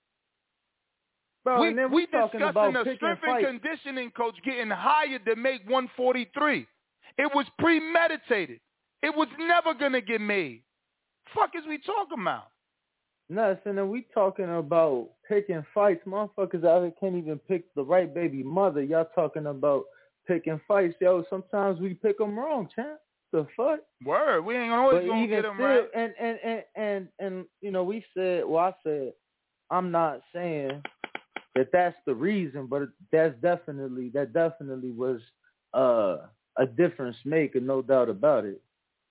Bro, we talking discussing about the strength and conditioning coach getting hired to make 143. It was premeditated. It was never going to get made. Fuck is we talking about? Nuts, and then we talking about picking fights. Motherfuckers out here can't even pick the right baby mother. Y'all talking about picking fights. Yo, sometimes we pick them wrong, champ. The fuck? Word. We ain't always going to get them right. And you know, I said, I'm not saying that that's the reason, but that definitely was a difference maker, no doubt about it.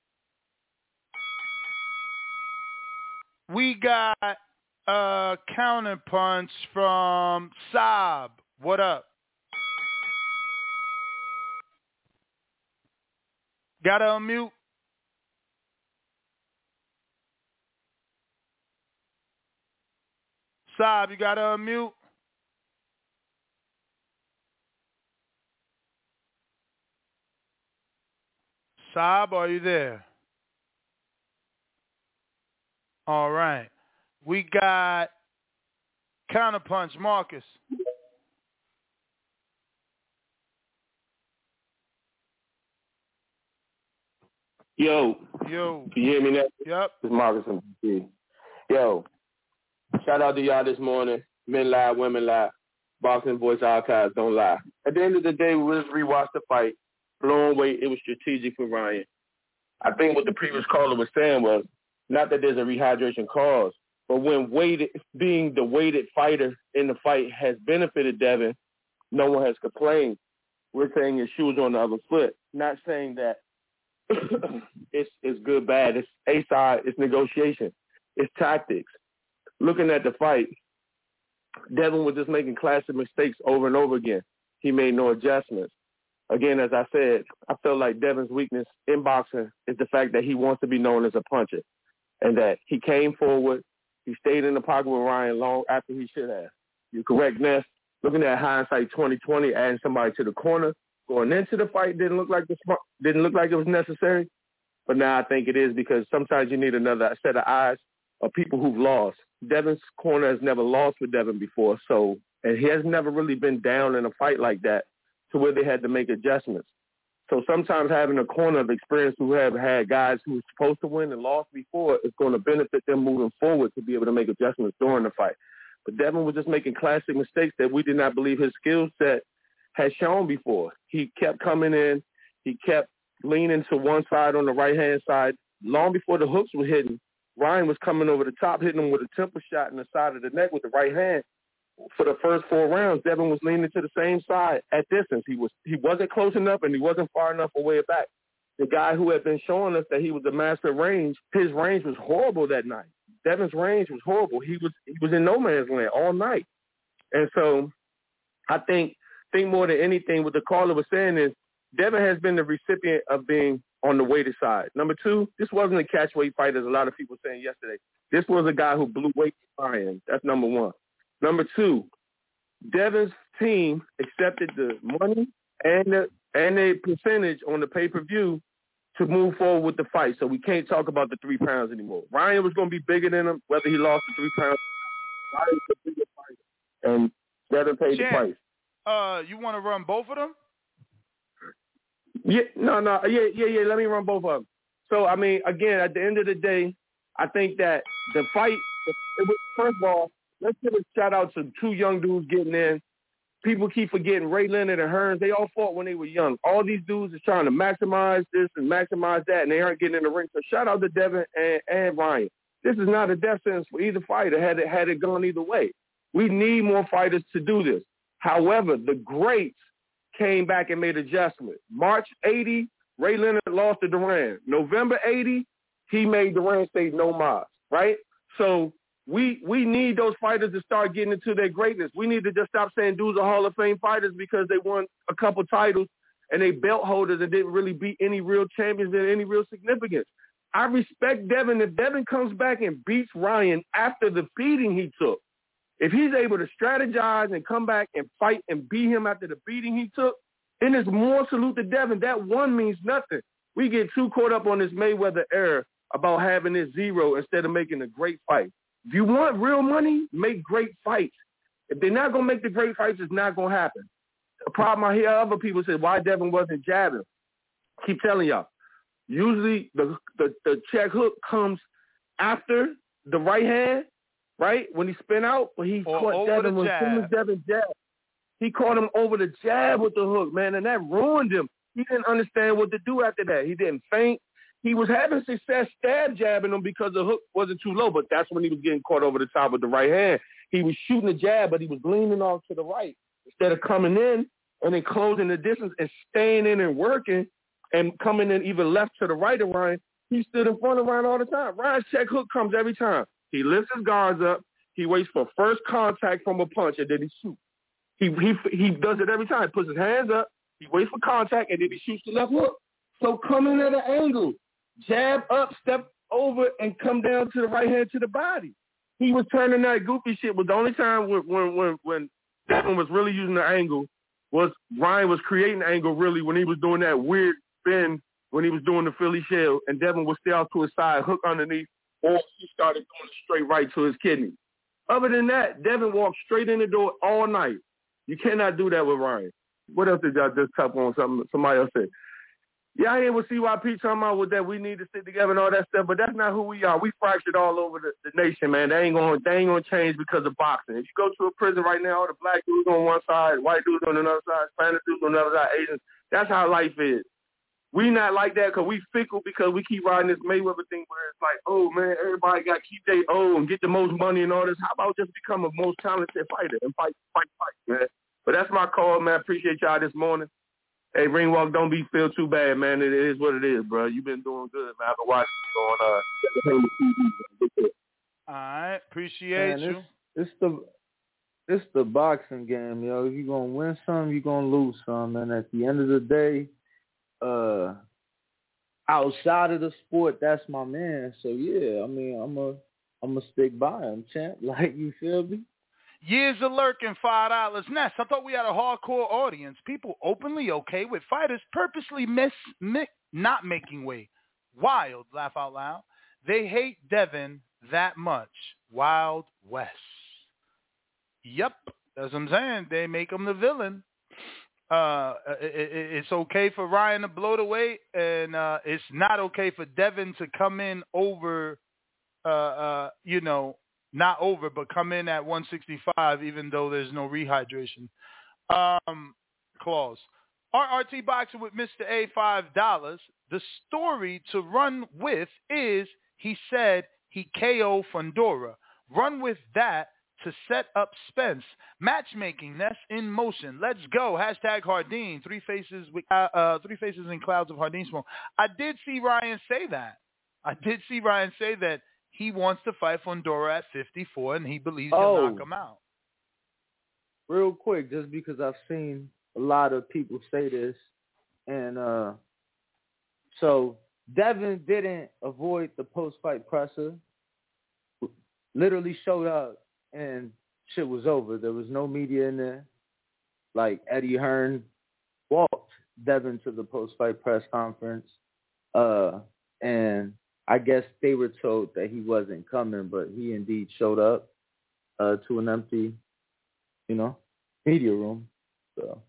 We got a counterpunch from Saab. What up? Gotta unmute. Saab, you gotta unmute. Saab, are you there? All right. We got counterpunch, Marcus. Yo. You hear me now? Yep. It's Marcus from DC. Yo. Shout out to y'all this morning. Men lie, women lie. Boxing Voice Archives don't lie. At the end of the day, we just rewatched the fight. Blowing weight, it was strategic for Ryan. I think what the previous caller was saying was, not that there's a rehydration cause, but when being the weighted fighter in the fight has benefited Devin, no one has complained. We're saying his shoes on the other foot, not saying that it's good, bad. It's a side, it's negotiation, it's tactics. Looking at the fight, Devin was just making classic mistakes over and over again. He made no adjustments. Again, as I said, I felt like Devin's weakness in boxing is the fact that he wants to be known as a puncher. And that he came forward, he stayed in the pocket with Ryan long after he should have. You're correct, Ness. Looking at hindsight 2020, adding somebody to the corner, going into the fight didn't look like it was necessary. But now I think it is, because sometimes you need another set of eyes of people who've lost. Devin's corner has never lost with Devin before, and he has never really been down in a fight like that to where they had to make adjustments. So sometimes having a corner of experience who have had guys who were supposed to win and lost before is going to benefit them moving forward to be able to make adjustments during the fight. But Devin was just making classic mistakes that we did not believe his skill set had shown before. He kept coming in. He kept leaning to one side on the right-hand side. Long before the hooks were hitting, Ryan was coming over the top, hitting him with a temple shot in the side of the neck with the right hand. For the first 4 rounds, Devin was leaning to the same side at distance. He wasn't close enough, and he wasn't far enough away back. The guy who had been showing us that he was a master range, his range was horrible that night. Devin's range was horrible. He was in no man's land all night. And so I think more than anything, what the caller was saying is Devin has been the recipient of being on the weighted side. Number 2, this wasn't a catch weight fight, as a lot of people were saying yesterday. This was a guy who blew weight for Ryan. That's number 1. Number 2, Devin's team accepted the money and the percentage on the pay-per-view to move forward with the fight. So we can't talk about the 3 pounds anymore. Ryan was going to be bigger than him, whether he lost the 3 pounds. Ryan's the bigger fighter, and Devin paid the price. You want to run both of them? Yeah, yeah. Let me run both of them. So, I mean, again, at the end of the day, I think that the fight, first of all, let's give a shout-out to 2 young dudes getting in. People keep forgetting Ray Leonard and Hearns. They all fought when they were young. All these dudes are trying to maximize this and maximize that, and they aren't getting in the ring. So shout-out to Devin and Ryan. This is not a death sentence for either fighter had it gone either way. We need more fighters to do this. However, the greats came back and made adjustments. March 80, Ray Leonard lost to Duran. November 80, he made Duran say no mas, right? So we need those fighters to start getting into their greatness. We need to just stop saying dudes are Hall of Fame fighters because they won a couple titles and they belt holders and didn't really beat any real champions in any real significance. I respect Devin. If Devin comes back and beats Ryan after the beating he took, If he's able to strategize and come back and fight and beat him after the beating he took, then it's more salute to Devin. That one means nothing. We get too caught up on this Mayweather era about having this zero instead of making a great fight. If you want real money, make great fights. If they're not going to make the great fights, it's not going to happen. The problem I hear other people say, why Devin wasn't jabbing. Keep telling y'all. Usually the check hook comes after the right hand, right? When he spin out, but he caught Devin when Devin jabbed. He caught him over the jab with the hook, man, and that ruined him. He didn't understand what to do after that. He didn't feint. He was having success stab jabbing him because the hook wasn't too low, but that's when he was getting caught over the top with the right hand. He was shooting a jab, but he was leaning off to the right instead of coming in and then closing the distance and staying in and working and coming in either left to the right of Ryan. He stood in front of Ryan all the time. Ryan's check hook comes every time. He lifts his guards up. He waits for first contact from a punch, and then he shoots. He does it every time. He puts his hands up. He waits for contact, and then he shoots the left hook. So come in at an angle, jab up, step over, and come down to the right hand to the body. He was turning that goofy shit. Was the only time when Devin was really using the angle was Ryan was creating the angle really when he was doing that weird bend when he was doing the Philly shell, and Devin would stay out to his side, hook underneath, or he started going straight right to his kidney. Other than that, Devin walked straight in the door all night. You cannot do that with Ryan. What else did y'all just tap on? Somebody else said. Yeah, I hear what CYP talking about with that we need to sit together and all that stuff, but that's not who we are. We fractured all over the nation, man. They ain't gonna change because of boxing. If you go to a prison right now, all the black dudes on one side, white dudes on another side, Spanish dudes on the other side, Asians, that's how life is. We not like that because we fickle because we keep riding this Mayweather thing where it's like, oh, man, everybody got to keep their and get the most money and all this. How about just become a most talented fighter and fight, man? But that's my call, man. Appreciate y'all this morning. Hey, Ringwalk, don't feel too bad, man. It is what it is, bro. You've been doing good, man. I've been watching you on All right. Appreciate you. It's the boxing game, yo. You're going to win some, you're going to lose some. And at the end of the day, outside of the sport, that's my man. So, yeah, I mean, I'm a stick by him, champ. Like, you feel me? Years of lurking, $5 Ness. I thought we had a hardcore audience. People openly okay with fighters purposely not making weight. Wild, laugh out loud. They hate Devin that much. Wild West. Yep, that's what I'm saying. They make him the villain. It's okay for Ryan to blow the weight, and it's not okay for Devin to come in over, not over, but come in at 165, even though there's no rehydration clause. RRT Boxing with Mr. A, $5. The story to run with is he said he KO Fundora. Run with that to set up Spence. Matchmaking, that's in motion. Let's go. Hashtag Hardin. Three faces in clouds of Hardin smoke. I did see Ryan say that he wants to fight Fundora at 54, and he believes he'll knock him out. Real quick, just because I've seen a lot of people say this, and so Devin didn't avoid the post-fight presser. Literally showed up, and shit was over. There was no media in there. Like, Eddie Hearn walked Devin to the post-fight press conference, and I guess they were told that he wasn't coming, but he indeed showed up to an empty, media room. So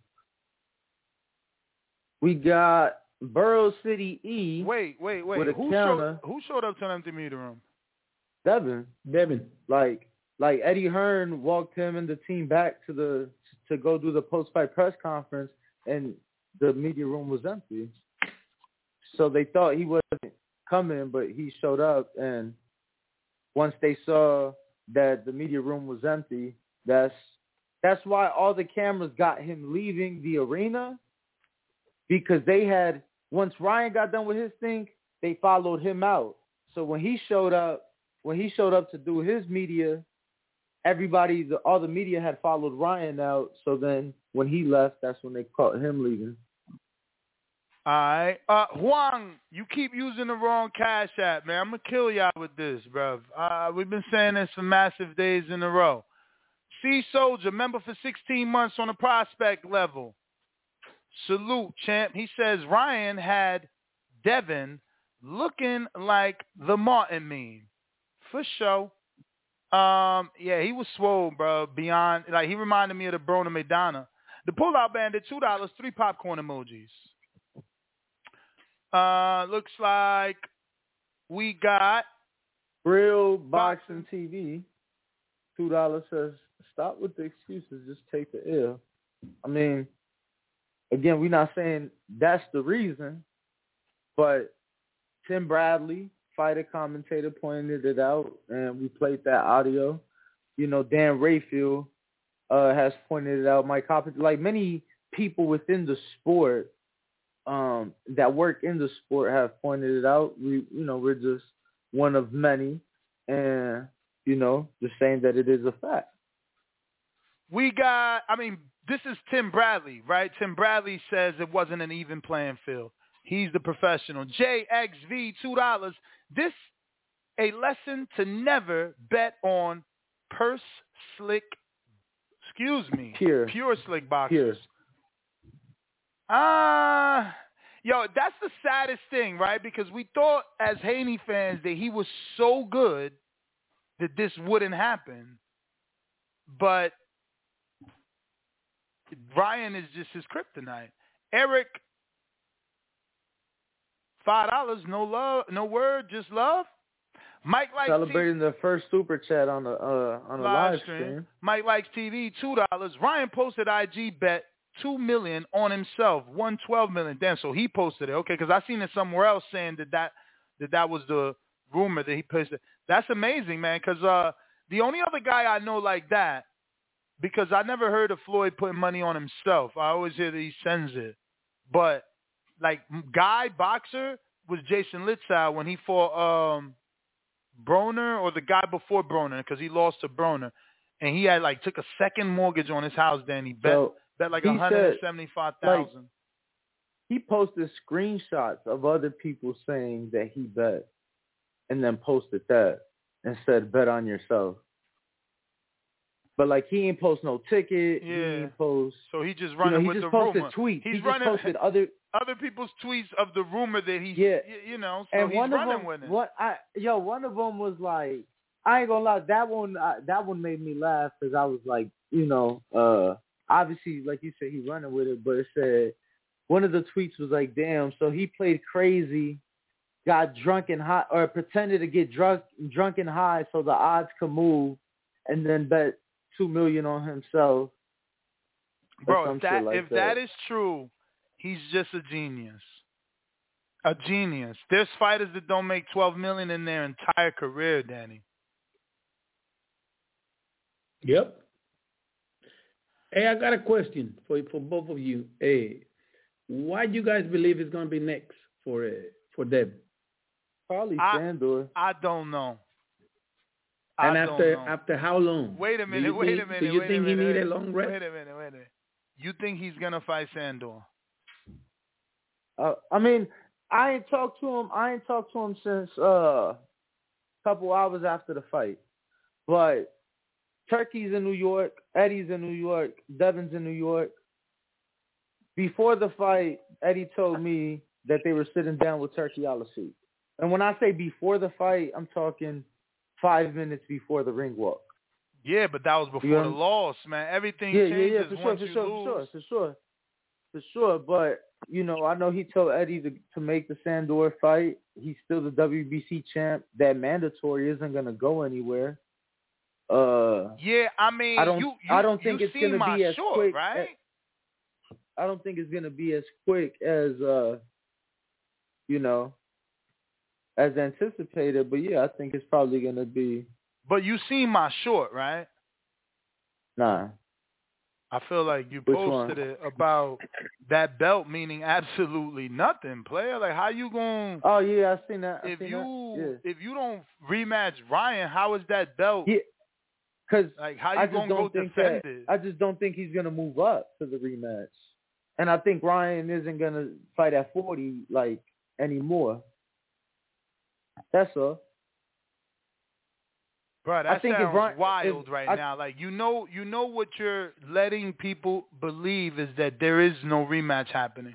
we got Borough City E. Wait. Who showed up to an empty media room? Devin. Like Eddie Hearn walked him and the team back to go do the post-fight press conference, and the media room was empty. So they thought he wasn't coming, but he showed up, and once they saw that the media room was empty, that's why all the cameras got him leaving the arena, because once Ryan got done with his thing, they followed him out. So when he showed up to do his media, all the media had followed Ryan out. So then when he left, that's when they caught him leaving. All right. Huang, you keep using the wrong Cash App, man. I'm going to kill y'all with this, bruv. We've been saying this for massive days in a row. Real Boxing TV. $2 says, stop with the excuses. Just take the L. I mean, again, we're not saying that's the reason, but Tim Bradley, fighter commentator, pointed it out, and we played that audio. You know, Dan Rayfield has pointed it out. Mike Hopkins, like many people within the sport that work in the sport have pointed it out. We're just one of many, and just saying that it is a fact. This is Tim Bradley, right? Tim Bradley says it wasn't an even playing field. He's the professional. JXV, $2. This a lesson to never bet on pure slick boxers. Yo, that's the saddest thing, right? Because we thought as Haney fans that he was so good that this wouldn't happen. But Ryan is just his kryptonite. Eric, $5, no love, no word, just love. Mike likes celebrating the first super chat on the live stream. Mike likes TV, $2. Ryan posted IG bet $2 million on himself, won $12 million. Damn, so he posted it. Okay, because I seen it somewhere else saying that was the rumor that he posted. That's amazing, man. Because the only other guy I know like that, because I never heard of Floyd putting money on himself. I always hear that he sends it. But, like, guy boxer was Jason Litzau when he fought Broner, or the guy before Broner, because he lost to Broner. And he had, took a second mortgage on his house then. He bet like $175,000. He posted screenshots of other people saying that he bet and then posted that and said, bet on yourself. But, he ain't post no ticket. Yeah. He ain't post. So he just running with the rumor. He just posted tweets. He just posted other people's tweets of the rumor that he's, so and he's running with it. One of them was like, I ain't gonna lie, that one made me laugh because I was like, obviously, like you said, he running with it, but it said, one of the tweets was like, damn, so he played crazy, got drunk and high, or pretended to get drunk and high so the odds could move, and then bet $2 million on himself. Bro, if that is true, he's just a genius. A genius. There's fighters that don't make $12 million in their entire career, Danny. Yep. Hey, I got a question for both of you. Hey, why do you guys believe it's going to be next for Deb? Probably Sandor. I don't know. And after how long? Wait a minute. Do you think he need a long rest? Wait a minute. You think he's going to fight Sandor? I ain't talked to him since a couple hours after the fight. But Turkey's in New York, Eddie's in New York, Devin's in New York. Before the fight, Eddie told me that they were sitting down with Turkey Al-Asouk. And when I say before the fight, I'm talking 5 minutes before the ring walk. Yeah, but that was before the loss, man. Everything changes once you lose. For sure. But, I know he told Eddie to make the Sandor fight. He's still the WBC champ. That mandatory isn't going to go anywhere. I don't think it's going to be as quick, right? I don't think it's going to be as quick as, as anticipated. But, yeah, I think it's probably going to be. But you seen my short, right? Nah. I feel like you posted it about that belt meaning absolutely nothing, player. Like, how you going? Oh yeah, I seen that. If you don't rematch Ryan, how is that belt? Yeah, because how you gonna go defend it? I just don't think he's gonna move up to the rematch, and I think Ryan isn't gonna fight at 40 anymore. That's all. Bro, that think sounds wild now. Like you know what you're letting people believe is that there is no rematch happening.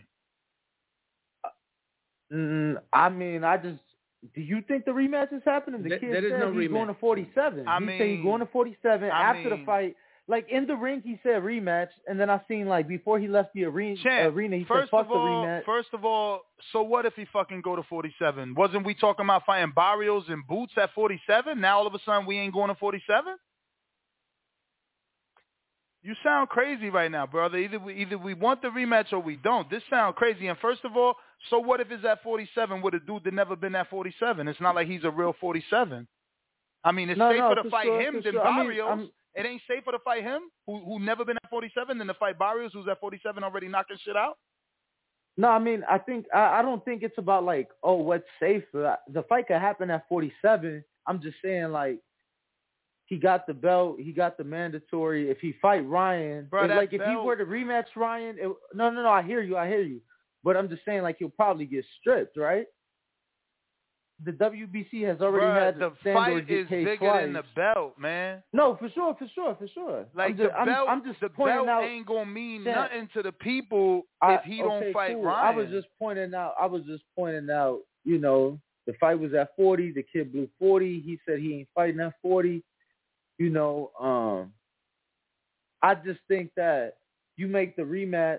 I mean, do you think the rematch is happening? The kid there is said no he's rematch. going to 47. He said he's going to 47 after the fight. Like in the ring, he said rematch, and then I seen like before he left the arena, he said fuck the rematch. First of all, so what if he fucking go to 47? Wasn't we talking about fighting Barrios and Boots at 47? Now all of a sudden we ain't going to 47? You sound crazy right now, brother. Either we want the rematch or we don't. This sounds crazy. And first of all, so what if it's at 47 with a dude that never been at 47? It's not like he's a real 47. I mean, it's safer to fight him than Barrios. It ain't safer to fight him, who never been at 47, than to fight Barrios, who's at 47 already knocking shit out? No, I mean, I don't think it's about like, oh, what's safer. The fight could happen at 47. I'm just saying, like, he got the belt, he got the mandatory. If he fight Ryan, if he were to rematch Ryan, no, I hear you. But I'm just saying, like, he'll probably get stripped, right? The WBC has already had the Sandor fight is bigger twice. than the belt, man. No, for sure. Like I'm just the pointing belt out, ain't gonna mean nothing to the people if he don't fight Ryan. I was just pointing out. You know, the fight was at 40. The kid blew 40. He said he ain't fighting at 40. You know, I just think that you make the rematch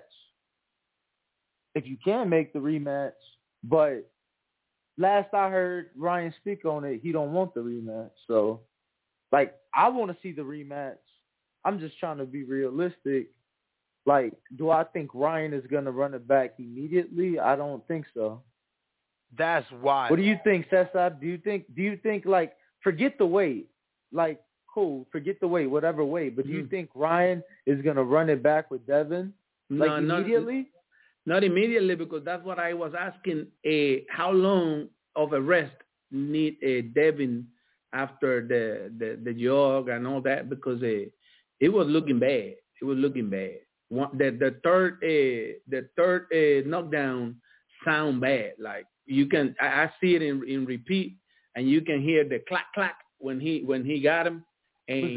if you can make the rematch, but. Last I heard Ryan speak on it, he don't want the rematch. So, like, I want to see the rematch. I'm just trying to be realistic. Like, do I think Ryan is going to run it back immediately? I don't think so. That's why. What do you think, Cesar? Do you think like, forget the weight. Like, cool, forget the weight, whatever weight. But do you think Ryan is going to run it back with Devin? Like, immediately? Not immediately, because that's what I was asking. How long of a rest need Devin after the jog and all that? Because it was looking bad. The third knockdown sound bad. Like I see it in repeat, and you can hear the clack clack when he got him, and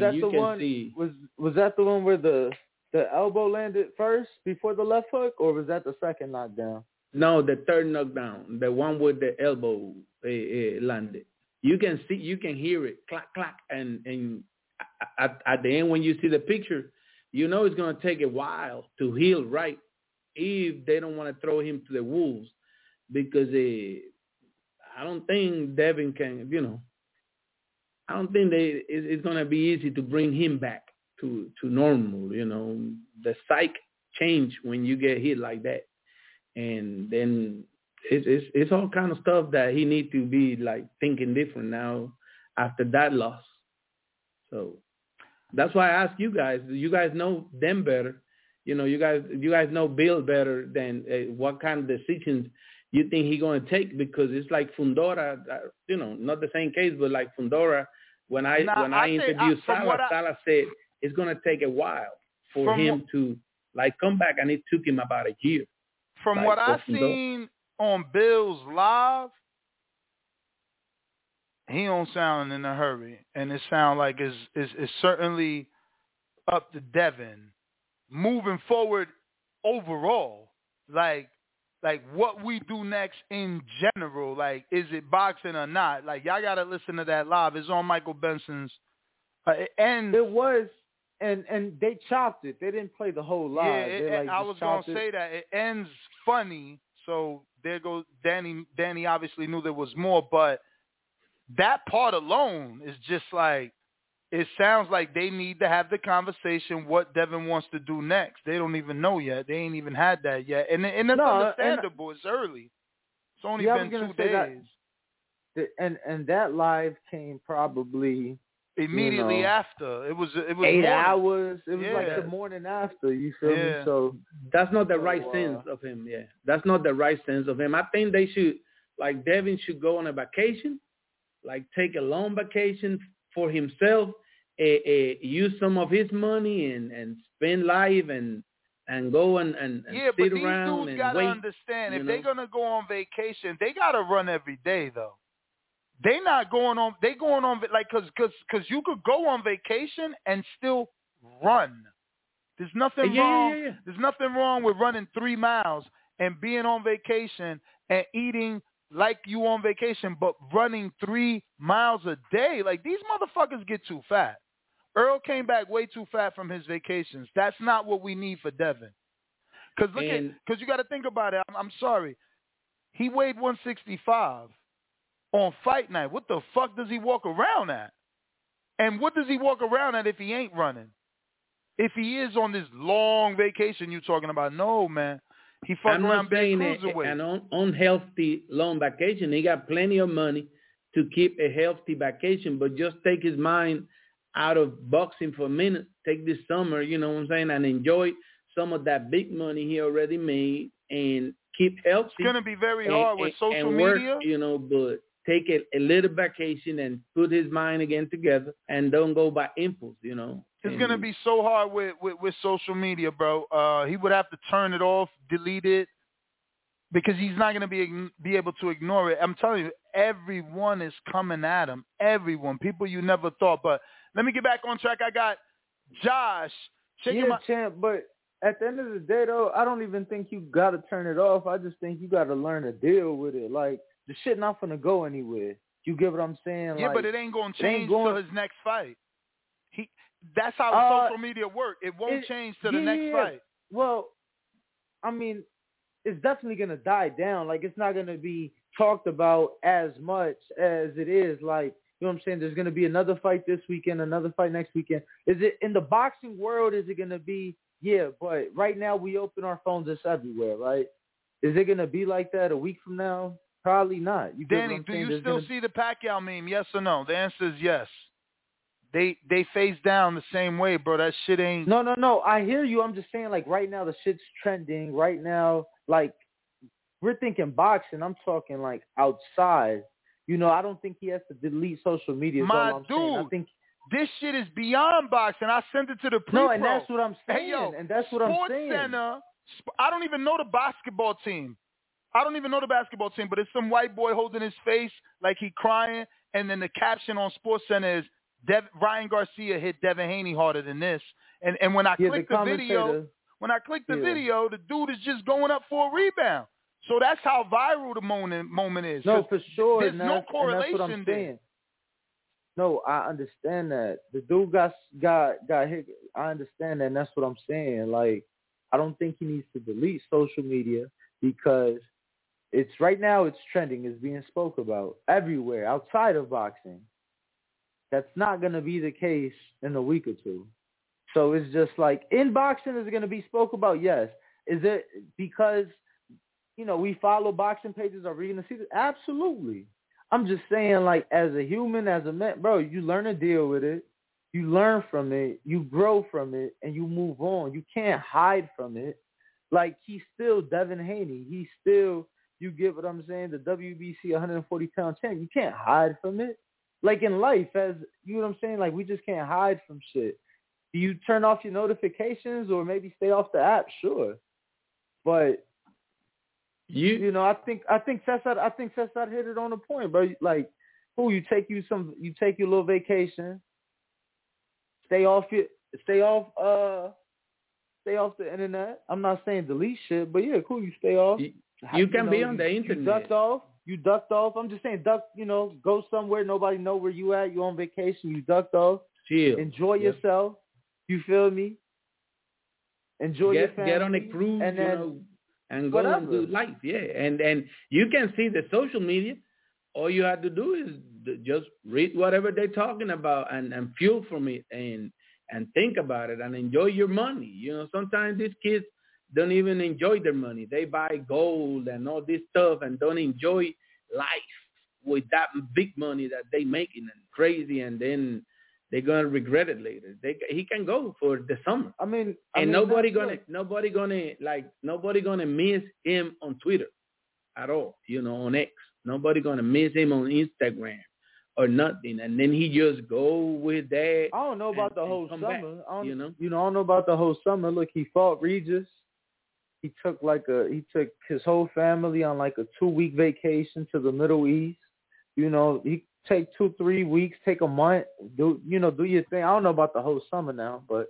was that the one where the elbow landed first before the left hook, or was that the second knockdown? No, the third knockdown, the one with the elbow landed. You can hear it, clack, clack, and at the end when you see the picture, you know it's going to take a while to heal right if they don't want to throw him to the wolves, because I don't think Devin can, I don't think it's going to be easy to bring him back to normal. The psych change when you get hit like that, and then it's all kind of stuff that he need to be like thinking different now after that loss. So that's why I ask you guys. You guys know them better. You guys know Bill better than what kind of decisions you think he's going to take, because it's like Fundora. Not the same case, but like Fundora. When I interviewed Salah said it's going to take a while for him to like come back, and it took him about a year. From what I've seen on Bill's live, he don't sound in a hurry, and it sounds like it's certainly up to Devin moving forward overall. Like what we do next in general, like is it boxing or not? Like y'all gotta listen to that live. It's on Michael Benson's, and it was. And they chopped it. They didn't play the whole live. Yeah, I was going to say that. It ends funny, so there goes Danny. Danny obviously knew there was more, but that part alone is just like, it sounds like they need to have the conversation what Devin wants to do next. They don't even know yet. They ain't even had that yet. And it's understandable. It's early. It's only been 2 days. And that live came probably immediately after. It was 8 morning. hours. It was like the morning after. You feel me? So that's not the right sense of him. Yeah, that's not the right sense of him. I think they should, like, Devin should go on a vacation, like take a long vacation for himself, use some of his money and spend life and go and sit around and wait. Yeah, but these dudes gotta understand, if they're gonna go on vacation, they gotta run every day though. They not going on. They going on like because you could go on vacation and still run. There's nothing wrong. Yeah. There's nothing wrong with running 3 miles and being on vacation and eating like you on vacation, but running 3 miles a day. Like, these motherfuckers get too fat. Earl came back way too fat from his vacations. That's not what we need for Devin. Because you got to think about it. I'm sorry. He weighed 165 on fight night. What the fuck does he walk around at? And what does he walk around at if he ain't running? If he is on this long vacation you talking about? No, man. He fucking around being cruiserweight. An unhealthy long vacation. He got plenty of money to keep a healthy vacation, but just take his mind out of boxing for a minute. Take this summer, you know what I'm saying, and enjoy some of that big money he already made and keep healthy. It's going to be very hard with social and work, media. You know, but take a little vacation and put his mind again together and don't go by impulse, you know. It's going to be so hard with social media, bro. He would have to turn it off, delete it, because he's not going to be able to ignore it. I'm telling you, everyone is coming at him. Everyone. People you never thought. But let me get back on track. I got Josh. Champ, but at the end of the day, though, I don't even think you got to turn it off. I just think you got to learn to deal with it. Like, the shit not going to go anywhere. You get what I'm saying? Yeah, like, but it ain't going to change till his next fight. That's how social media work. It won't change to the next fight. Well, I mean, it's definitely going to die down. Like, it's not going to be talked about as much as it is. Like, you know what I'm saying? There's going to be another fight this weekend, another fight next weekend. Is it in the boxing world? Is it going to be? Yeah, but right now we open our phones. It's everywhere, right? Is it going to be like that a week from now? Probably not. Danny, do you still see the Pacquiao meme? Yes or no? The answer is yes. They face down the same way, bro. That shit ain't. No. I hear you. I'm just saying, like, right now the shit's trending. Right now, like, we're thinking boxing. I'm talking like outside. You know, I don't think he has to delete social media. My dude, I think this shit is beyond boxing. I sent it to the pre-pro. No, and that's what I'm saying. Hey, yo, and that's what I'm saying. SportsCenter. I don't even know the basketball team. But it's some white boy holding his face like he crying, and then the caption on SportsCenter is, Ryan Garcia hit Devin Haney harder than this. And when I click the video, video, the dude is just going up for a rebound. So that's how viral the moment is. No, for sure. There's no correlation that's what I'm there. saying. No, I understand that. The dude got hit. I understand that, and that's what I'm saying. Like, I don't think he needs to delete social media because it's right now it's trending. It's being spoke about everywhere outside of boxing. That's not going to be the case in a week or two. So it's just like, in boxing, is it going to be spoke about? Yes. Is it because, you know, we follow boxing pages? Are we going to see it? Absolutely. I'm just saying, like, as a human, as a man, bro, you learn to deal with it. You learn from it. You grow from it, and you move on. You can't hide from it. Like, he's still Devin Haney. He's still, you get what I'm saying, the WBC 140-pound champ. You can't hide from it. Like, in life, as you know what I'm saying, like, we just can't hide from shit. Do you turn off your notifications or maybe stay off the app? Sure. But you know, I think Cesar hit it on the point, bro. Like, you take your little vacation, stay off the internet. I'm not saying delete shit, but yeah, cool, you stay off. You can be on the internet. You ducked off. I'm just saying, go somewhere. Nobody know where you at. You on vacation. You ducked off. Chill. Enjoy yourself. You feel me? Enjoy your family. Get on a cruise, and then, and go and do life. Yeah, and you can see the social media. All you have to do is just read whatever they're talking about and fuel from it and think about it and enjoy your money. You know, sometimes these kids don't even enjoy their money. They buy gold and all this stuff and don't enjoy life with that big money that they making and crazy, and then they're gonna regret it later. He can go for the summer. Nobody gonna miss him on Twitter at all. You know, on X. Nobody gonna miss him on Instagram or nothing. And then he just go with that. I don't know about the whole summer. Back, I don't know about the whole summer. Look, he fought Regis. He took his whole family on like a 2-week vacation to the Middle East. You know, take 2-3 weeks, take a month, do your thing. I don't know about the whole summer now, but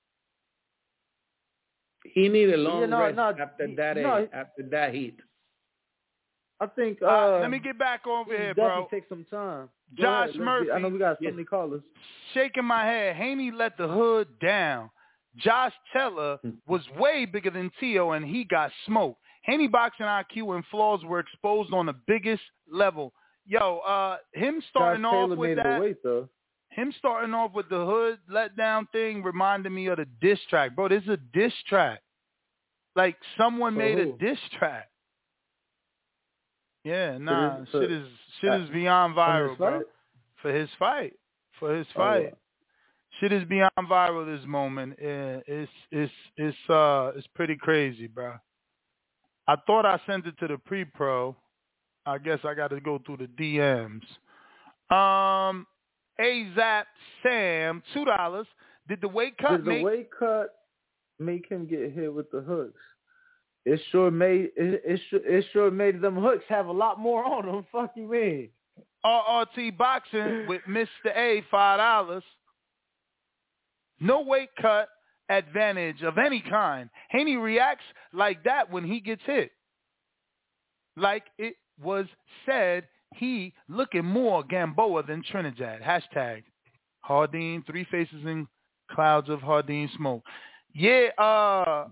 he needed a long rest after that heat. I think. Let me get back over here, bro. Definitely take some time. Josh Murphy. I know we got so many callers. Shaking my head. Haney let the hood down. Josh Teller was way bigger than Tio, and he got smoked. Haney boxing IQ and flaws were exposed on the biggest level. Yo, him starting Josh off Taylor with made that. It away, though. Him starting off with the hood letdown thing reminded me of the diss track. Bro, this is a diss track. Like someone made a diss track. Yeah, nah, shit is beyond viral, bro. For his fight. Shit is beyond viral this moment. It's pretty crazy, bro. I thought I sent it to the pre-pro. I guess I got to go through the DMs. AZAP Sam, $2. Did the weight cut make him get hit with the hooks? It sure made them hooks have a lot more on them. Fuck you mean? RRT Boxing with Mr. A, $5. No weight cut advantage of any kind. Haney reacts like that when he gets hit. Like it was said, he looking more Gamboa than Trinidad. Hashtag Hardin, 3 faces in clouds of Hardin smoke. Yeah,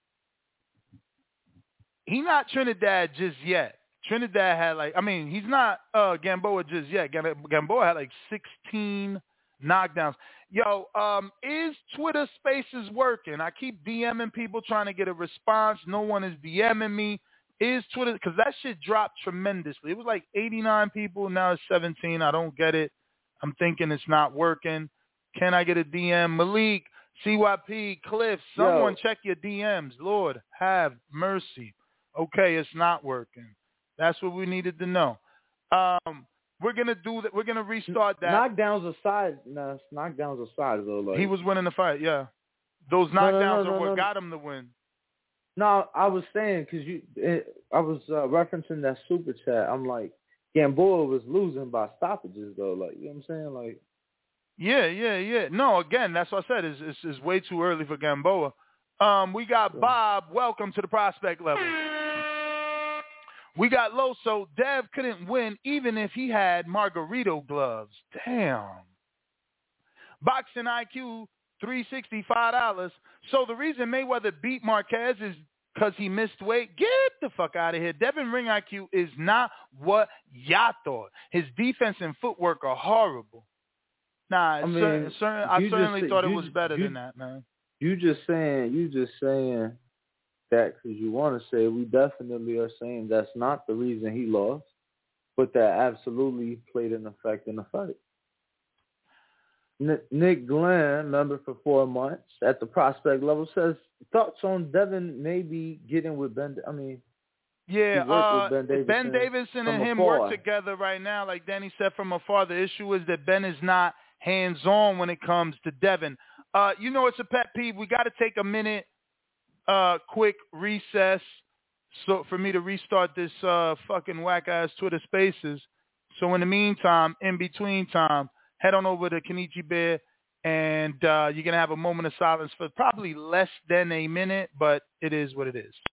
he not Trinidad just yet. Trinidad had he's not Gamboa just yet. Gamboa had 16 knockdowns. Yo, is Twitter Spaces working? I keep DMing people trying to get a response. No one is DMing me. Is Twitter, because that shit dropped tremendously. It was 89 people. Now it's 17. I don't get it. I'm thinking it's not working. Can I get a DM? Malik, CYP, Cliff, someone check your DMs. Lord, have mercy. Okay, it's not working. That's what we needed to know. We're gonna do that. We're gonna restart that. Knockdowns aside, though. He was winning the fight. Yeah, those knockdowns are what got him to win. No, I was saying because I was referencing that super chat. I'm like, Gamboa was losing by stoppages though. Like, you know what I'm saying? Like, yeah. No, again, that's what I said. It's way too early for Gamboa. We got Bob. Welcome to the prospect level. We got Loso. Dev couldn't win even if he had Margarito gloves. Damn. Boxing IQ, $365. So the reason Mayweather beat Marquez is because he missed weight. Get the fuck out of here. Devin Ring IQ is not what y'all thought. His defense and footwork are horrible. Nah, I certainly thought it was better than that, man. You just saying that because you want to say we definitely are saying that's not the reason he lost, but that absolutely played an effect in the fight. Nick Glenn, member for 4 months at the prospect level, says thoughts on Devin maybe getting with Ben. Ben Davison and him work together right now. Like Danny said from afar, the issue is that Ben is not hands-on when it comes to Devin. It's a pet peeve. We got to take a minute, quick recess, so for me to restart this fucking whack-ass Twitter Spaces. So in the meantime, in between time, head on over to Kenichi Bear, and you're going to have a moment of silence for probably less than a minute, but it is what it is.